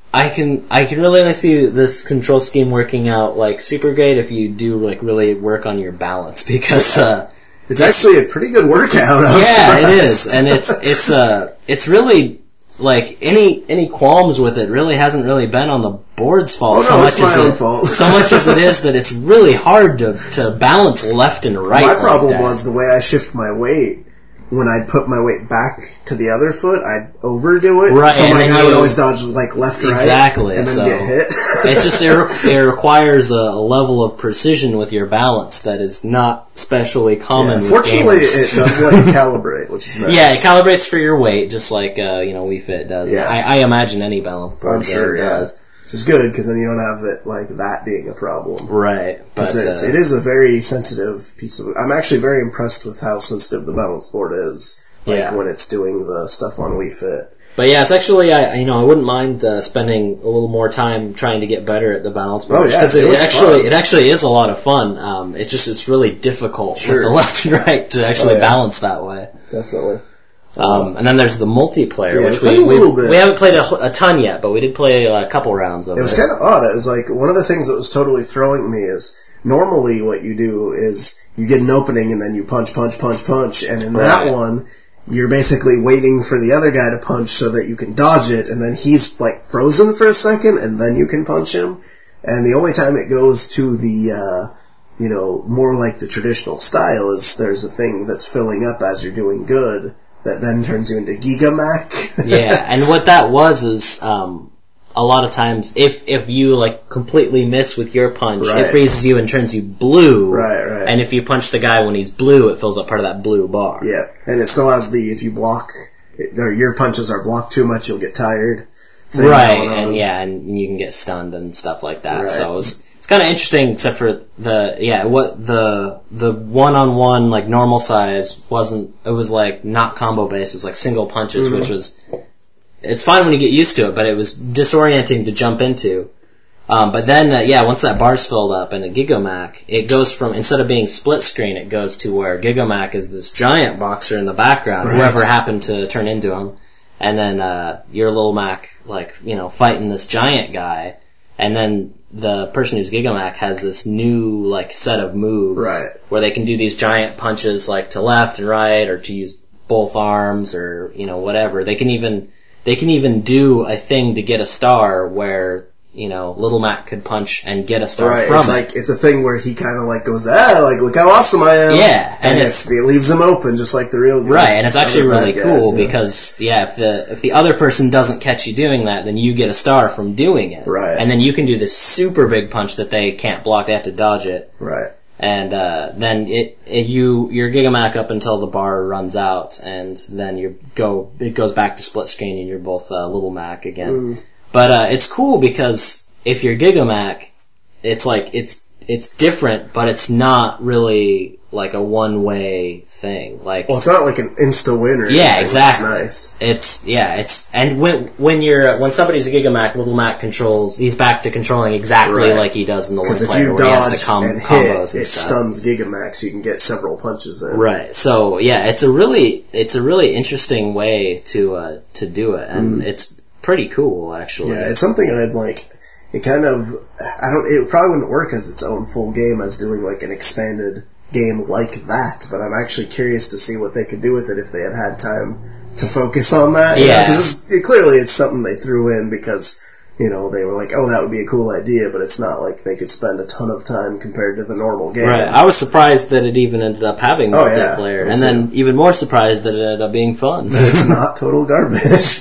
I can I can really only see this control scheme working out like super great if you do like really work on your balance because uh, it's actually a pretty good workout. I'm yeah, surprised. it is, and it's it's uh it's really like any any qualms with it really hasn't really been on the board's fault. Oh, no, so much it's my as own it, fault. so much as it is that it's really hard to to balance left and right. My like problem that. was the way I shift my weight. When I'd put my weight back to the other foot, I'd overdo it. Right, so and like then I would you- always dodge like left, right, Exactly, and then so get hit. It's just it, re- it requires a, a level of precision with your balance that is not specially common. Yeah, with fortunately, gamers. it does let you calibrate, which is nice. Yeah, it calibrates for your weight, just like uh, you know Wii Fit does. Yeah. I, I imagine any balance board I'm sure, game yeah. does. Which is good because then you don't have it like that being a problem. Right, but Because it's, uh, it is a very sensitive piece of. I'm actually very impressed with how sensitive the balance board is. Like Yeah. when it's doing the stuff on Wii Fit. But yeah, it's actually I you know I wouldn't mind uh, spending a little more time trying to get better at the balance board Oh, yeah, because it it, was actually fun. it actually is a lot of fun. Um, it's just it's really difficult Sure. with the left and right to actually Oh, yeah. balance that way. Definitely. Um, and then there's the multiplayer, Yeah, which played we a little we, bit. we haven't played a, a ton yet, but we did play a couple rounds of it. It was kind of odd. It was like one of the things that was totally throwing me is normally what you do is you get an opening and then you punch, punch, punch, punch, and in that Right. one you're basically waiting for the other guy to punch so that you can dodge it, and then he's like frozen for a second, and then you can punch him. And the only time it goes to the, uh, you know, more like the traditional style is there's a thing that's filling up as you're doing good that then turns you into Gigamac. Yeah, and what that was is um, a lot of times if if you like completely miss with your punch, Right. it freezes you and turns you blue. Right, right. And if you punch the guy when he's blue, it fills up part of that blue bar. Yeah, and it still has the, if you block, or your punches are blocked too much, you'll get tired. thing Right, going on. and yeah, and you can get stunned and stuff like that. Right. So it was, it's kind of interesting, except for the yeah, what the the one on one like normal size wasn't. It was like not combo based. It was like single punches, Mhm. which was it's fine when you get used to it, but it was disorienting to jump into. Um, but then, uh, yeah, once that bar's filled up in the Gigamac, it goes from, instead of being split screen, it goes to where Gigamac is this giant boxer in the background, Right. whoever happened to turn into him. And then, uh, your little Mac, like, you know, fighting this giant guy. And then the person who's Gigamac has this new, like, set of moves. Right. Where they can do these giant punches, like, to left and right, or to use both arms, or, you know, whatever. They can even, they can even do a thing to get a star where, you know, Little Mac could punch and get a star Right, from it's it. like, it's a thing where he kind of like goes, ah, like, look how awesome I am. Yeah, and, and if it leaves him open, just like the real guy. Right, and it's actually Other really bad cool guys, yeah. because, yeah, if the if the other person doesn't catch you doing that, then you get a star from doing it. Right. And then you can do this super big punch that they can't block, they have to dodge it. Right. And uh, then it, it you you're Gigamac up until the bar runs out, and then you go it goes back to split screen, and you're both uh, Little Mac again. Mm. But uh, it's cool because if you're Gigamac, it's like it's it's different, but it's not really like a one way thing. Like Well, it's not like an insta win or anything, yeah, which is exactly. nice. It's yeah, it's and when when you're when somebody's a Gigamac, Little Mac controls. He's back to controlling exactly Right. like he does in the one Because if player you where he has dodge the com- and combos hit, and it stuff. stuns Gigamax, so you can get several punches in. Right. So yeah, it's a really it's a really interesting way to uh, to do it, and it's pretty cool actually. Yeah, it's something I'd like. It kind of, I don't. It probably wouldn't work as its own full game as doing like an expanded game like that. But I'm actually curious to see what they could do with it if they had had time to focus on that. Yeah. Because it, clearly it's something they threw in because you know they were like, oh, that would be a cool idea, but it's not like they could spend a ton of time compared to the normal game. Right. I was surprised that it even ended up having Oh, yeah, multiplayer, me and too. then even more surprised that it ended up being fun. It's not total garbage.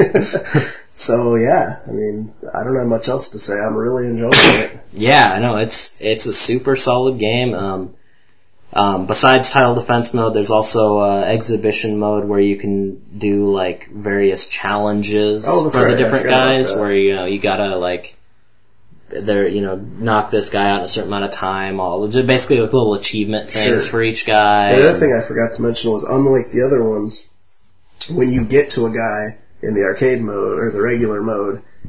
So yeah, I mean, I don't have much else to say. I'm really enjoying it. Yeah, I know it's it's a super solid game. Um, um, besides title defense mode, there's also uh, exhibition mode where you can do like various challenges Oh, that's for right, the I different forgot about guys, that. where you know you gotta like there you know knock this guy out in a certain amount of time. All just basically like little achievement things Sure. for each guy. The other thing I forgot to mention was, unlike the other ones, when you get to a guy in the arcade mode or the regular mode,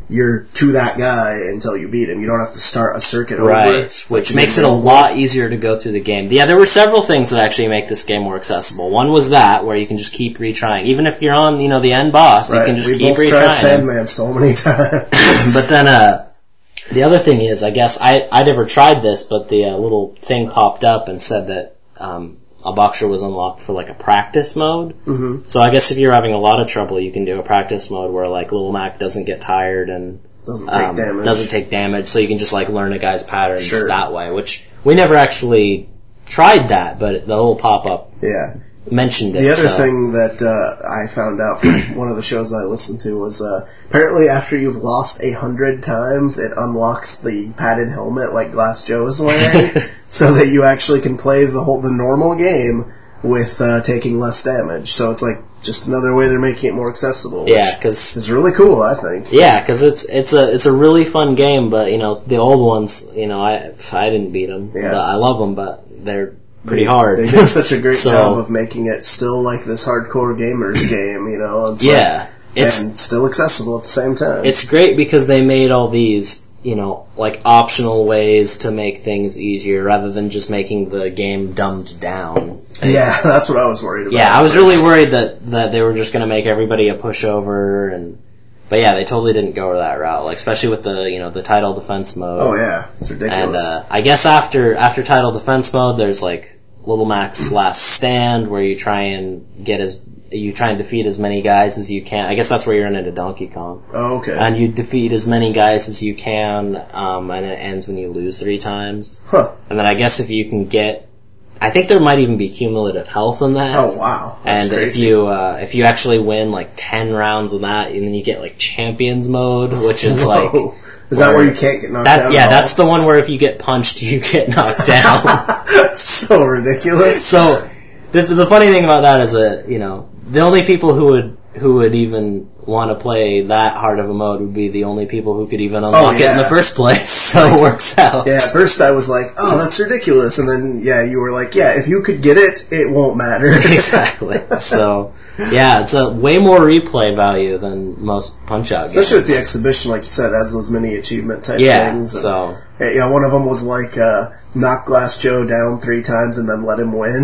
you're to that guy until you beat him. You don't have to start a circuit over Right, it. which makes it a lot easier to go through the game. Yeah, there were several things that actually make this game more accessible. One was that, where you can just keep retrying. Even if you're on, you know, the end boss, right. you can just we keep both retrying. tried Sandman so many times. But then, uh, the other thing is, I guess, I, I never tried this, but the uh, little thing popped up and said that, um, a boxer was unlocked for like a practice mode. Mm-hmm. So I guess if you're having a lot of trouble, you can do a practice mode where like Little Mac doesn't get tired and Doesn't take um, damage. Doesn't take damage, so you can just like learn a guy's patterns Sure. that way. Which we never actually tried that, but the little pop up Yeah. mentioned it. The other so. thing that uh, I found out from one of the shows I listened to was uh, apparently after you've lost a hundred times, it unlocks the padded helmet like Glass Joe is wearing, so that you actually can play the whole the normal game with uh, taking less damage. So it's like just another way they're making it more accessible. Which Yeah, because is really cool, I think. yeah, because it's it's a it's a really fun game, but you know the old ones, you know I I didn't beat them. Yeah. But I love them, but they're pretty They- hard. They did such a great So- job of making it still like this hardcore gamers game, you know. It's Yeah, like, it's and still accessible at the same time. it's great because they made all these, you know, like optional ways to make things easier rather than just making the game dumbed down. Yeah, that's what I was worried about. Yeah, I was first. really worried that, that they were just going to make everybody a pushover, and but yeah, they totally didn't go that route. Like especially with the you know the title defense mode. Oh yeah, it's And ridiculous. uh, I guess after after title defense mode, there's like Little Mac's Last Stand, where you try and get as you try and defeat as many guys as you can. I guess that's where you're into Donkey Kong. oh, okay. And you defeat as many guys as you can, um, and it ends when you lose three times. Huh. And then I guess if you can get, I think there might even be cumulative health in that. Oh wow, that's And crazy. if you uh, if you actually win like ten rounds of that, and then you get like Champions Mode, which is like Whoa. Is that where you can't get knocked that, down? yeah, at all? that's the one where if you get punched, you get knocked down. so ridiculous. So the the funny thing about that is that you know the only people who would who would even want to play that hard of a mode would be the only people who could even unlock Oh, it in the yeah. first place. So it works out. Yeah, at first I was like, oh, that's ridiculous. And then, yeah, you were like, yeah, if you could get it, it won't matter. Exactly. So, yeah, it's a way more replay value than most Punch-Out games. Especially with the exhibition, like you said, it has those mini achievement type Yeah, things. And, so... yeah, one of them was like, uh, knock Glass Joe down three times and then let him win.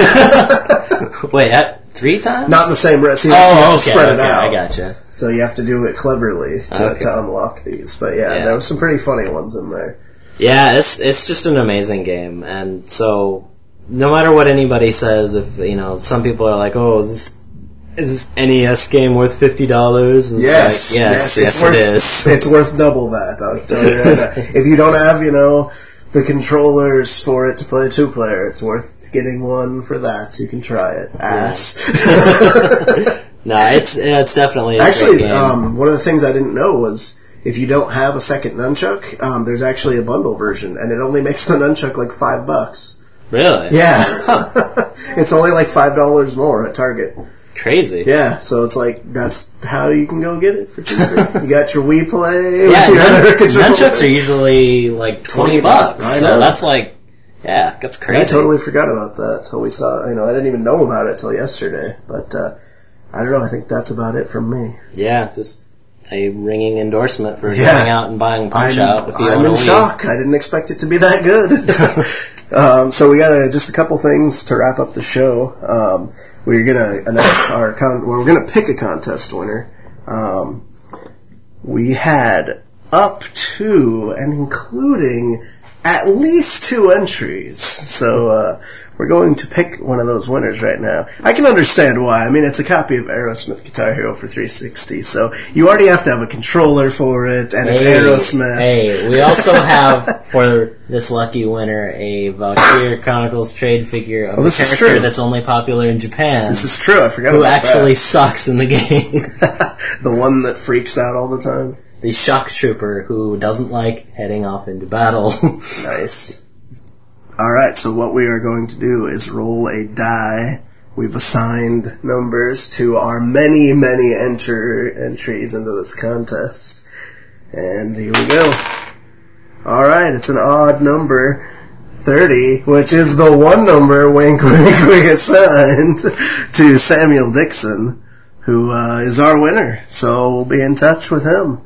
Wait, that, three times? Not in the same recipe. You have Oh, to okay, spread it okay, out. I gotcha. So you have to do it cleverly to, Okay. to unlock these. But yeah, Yeah. there were some pretty funny ones in there. Yeah, it's it's just an amazing game, and so no matter what anybody says, if you know, some people are like, "Oh, is this is this N E S game worth fifty dollars?" Yes, like, yes, yes, it's yes, worth, it is. It's worth double that. I'll tell you right now. If you don't have, you know, the controllers for it to play two player, it's worth getting one for that so you can try it. Ass. No, it's it's definitely a great Actually, game. um, one of the things I didn't know was if you don't have a second nunchuck, um, there's actually a bundle version, and it only makes the nunchuck like five bucks. Really? Yeah, it's only like five dollars more at Target. Crazy. Yeah, so it's like that's how you can go get it for cheaper. You got your Wii Play. Yeah, with your nun- other controller. nunchucks are usually like twenty bucks. I So know. that's like, yeah, that's crazy. I totally forgot about that till we saw. You know, I didn't even know about it till yesterday. But uh, I don't know. I think that's about it from me. Yeah, just a ringing endorsement for Yeah. going out and buying Punch I'm, Out. If you I'm want in to shock. I didn't expect it to be that good. um, so we got a, just a couple things to wrap up the show. Um, we're gonna announce our con- well, we're gonna pick a contest winner. Um, we had up to and including at least two entries. So uh, we're going to pick one of those winners right now. I can understand why. I mean, it's a copy of Aerosmith Guitar Hero for three sixty, so you already have to have a controller for it, and it's Hey, Aerosmith. Hey, we also have for this lucky winner a Valkyrie Chronicles trade figure of Oh, a this is character true. that's only popular in Japan, This is true. I forgot who about actually sucks in the game. that. The one that freaks out all the time. The shock trooper who doesn't like heading off into battle. Nice. Alright, so what we are going to do is roll a die. We've assigned numbers to our many, many enter entries into this contest. And here we go. Alright, it's an odd number. thirty, which is the one number wink wink we assigned to Samuel Dixon, who uh, is our winner. So we'll be in touch with him.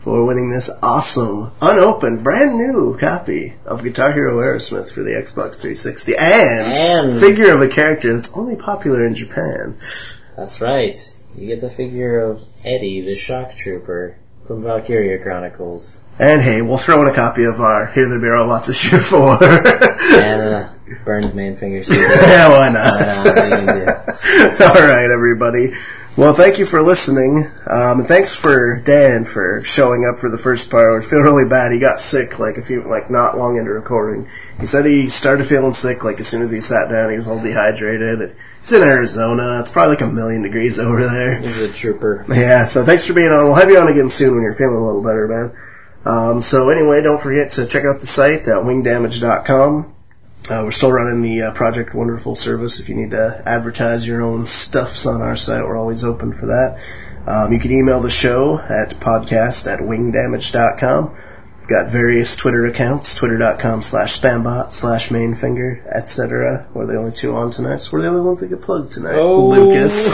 for winning this awesome, unopened, brand new copy of Guitar Hero Aerosmith for the Xbox three sixty, and, And- figure of a character that's only popular in Japan. That's right. You get the figure of Eddie, the shock trooper from Valkyria Chronicles. And hey, we'll throw in a copy of our Here There Be Robots issue four. And a burned main finger suit. Yeah, why not? Why not? What are you gonna do? Alright, everybody. Well, thank you for listening. Um, and thanks for Dan for showing up for the first part. I feel really bad. He got sick like a few, like not long into recording. He said he started feeling sick like as soon as he sat down. He was all dehydrated. He's in Arizona. It's probably like a million degrees over there. He's a trooper. Yeah, so thanks for being on. We'll have you on again soon when you're feeling a little better, man. Um, so anyway, don't forget to check out the site at wing damage dot com. Uh, we're still running the uh, Project Wonderful service. If you need to advertise your own stuffs on our site, we're always open for that. Um, you can email the show at podcast at wing damage dot com. We've got various Twitter accounts, twitter dot com slash spambot slash mainfinger, et cetera. We're the only two on tonight, so we're the only ones that get plugged tonight. Oh. Lucas.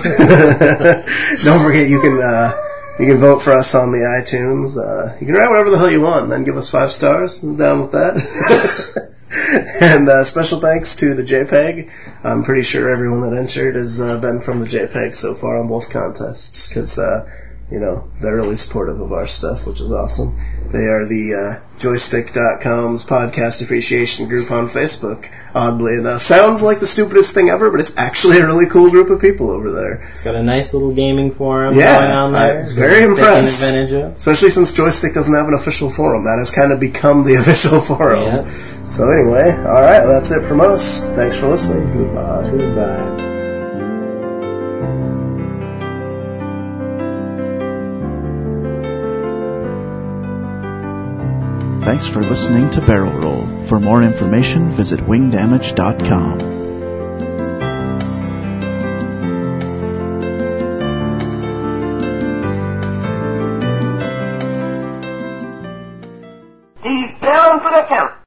Don't forget, you can uh, you can vote for us on the iTunes. Uh, you can write whatever the hell you want, and then give us five stars. I'm down with that. And uh, special thanks to the JPEG. I'm pretty sure everyone that entered has uh, been from the JPEG so far on both contests, because, uh, you know, they're really supportive of our stuff, which is awesome. They are the uh, joystick dot com's podcast appreciation group on Facebook, oddly enough. Sounds like the stupidest thing ever, but it's actually a really cool group of people over there. It's got a nice little gaming forum Yeah, going on there. I was very Taking impressed. advantage of. Especially since Joystick doesn't have an official forum. That has kind of become the official forum. Yep. So anyway, alright, that's it from us. Thanks for listening. Goodbye. Goodbye. Thanks for listening to Barrel Roll. For more information, visit wing damage dot com. He's down for the count.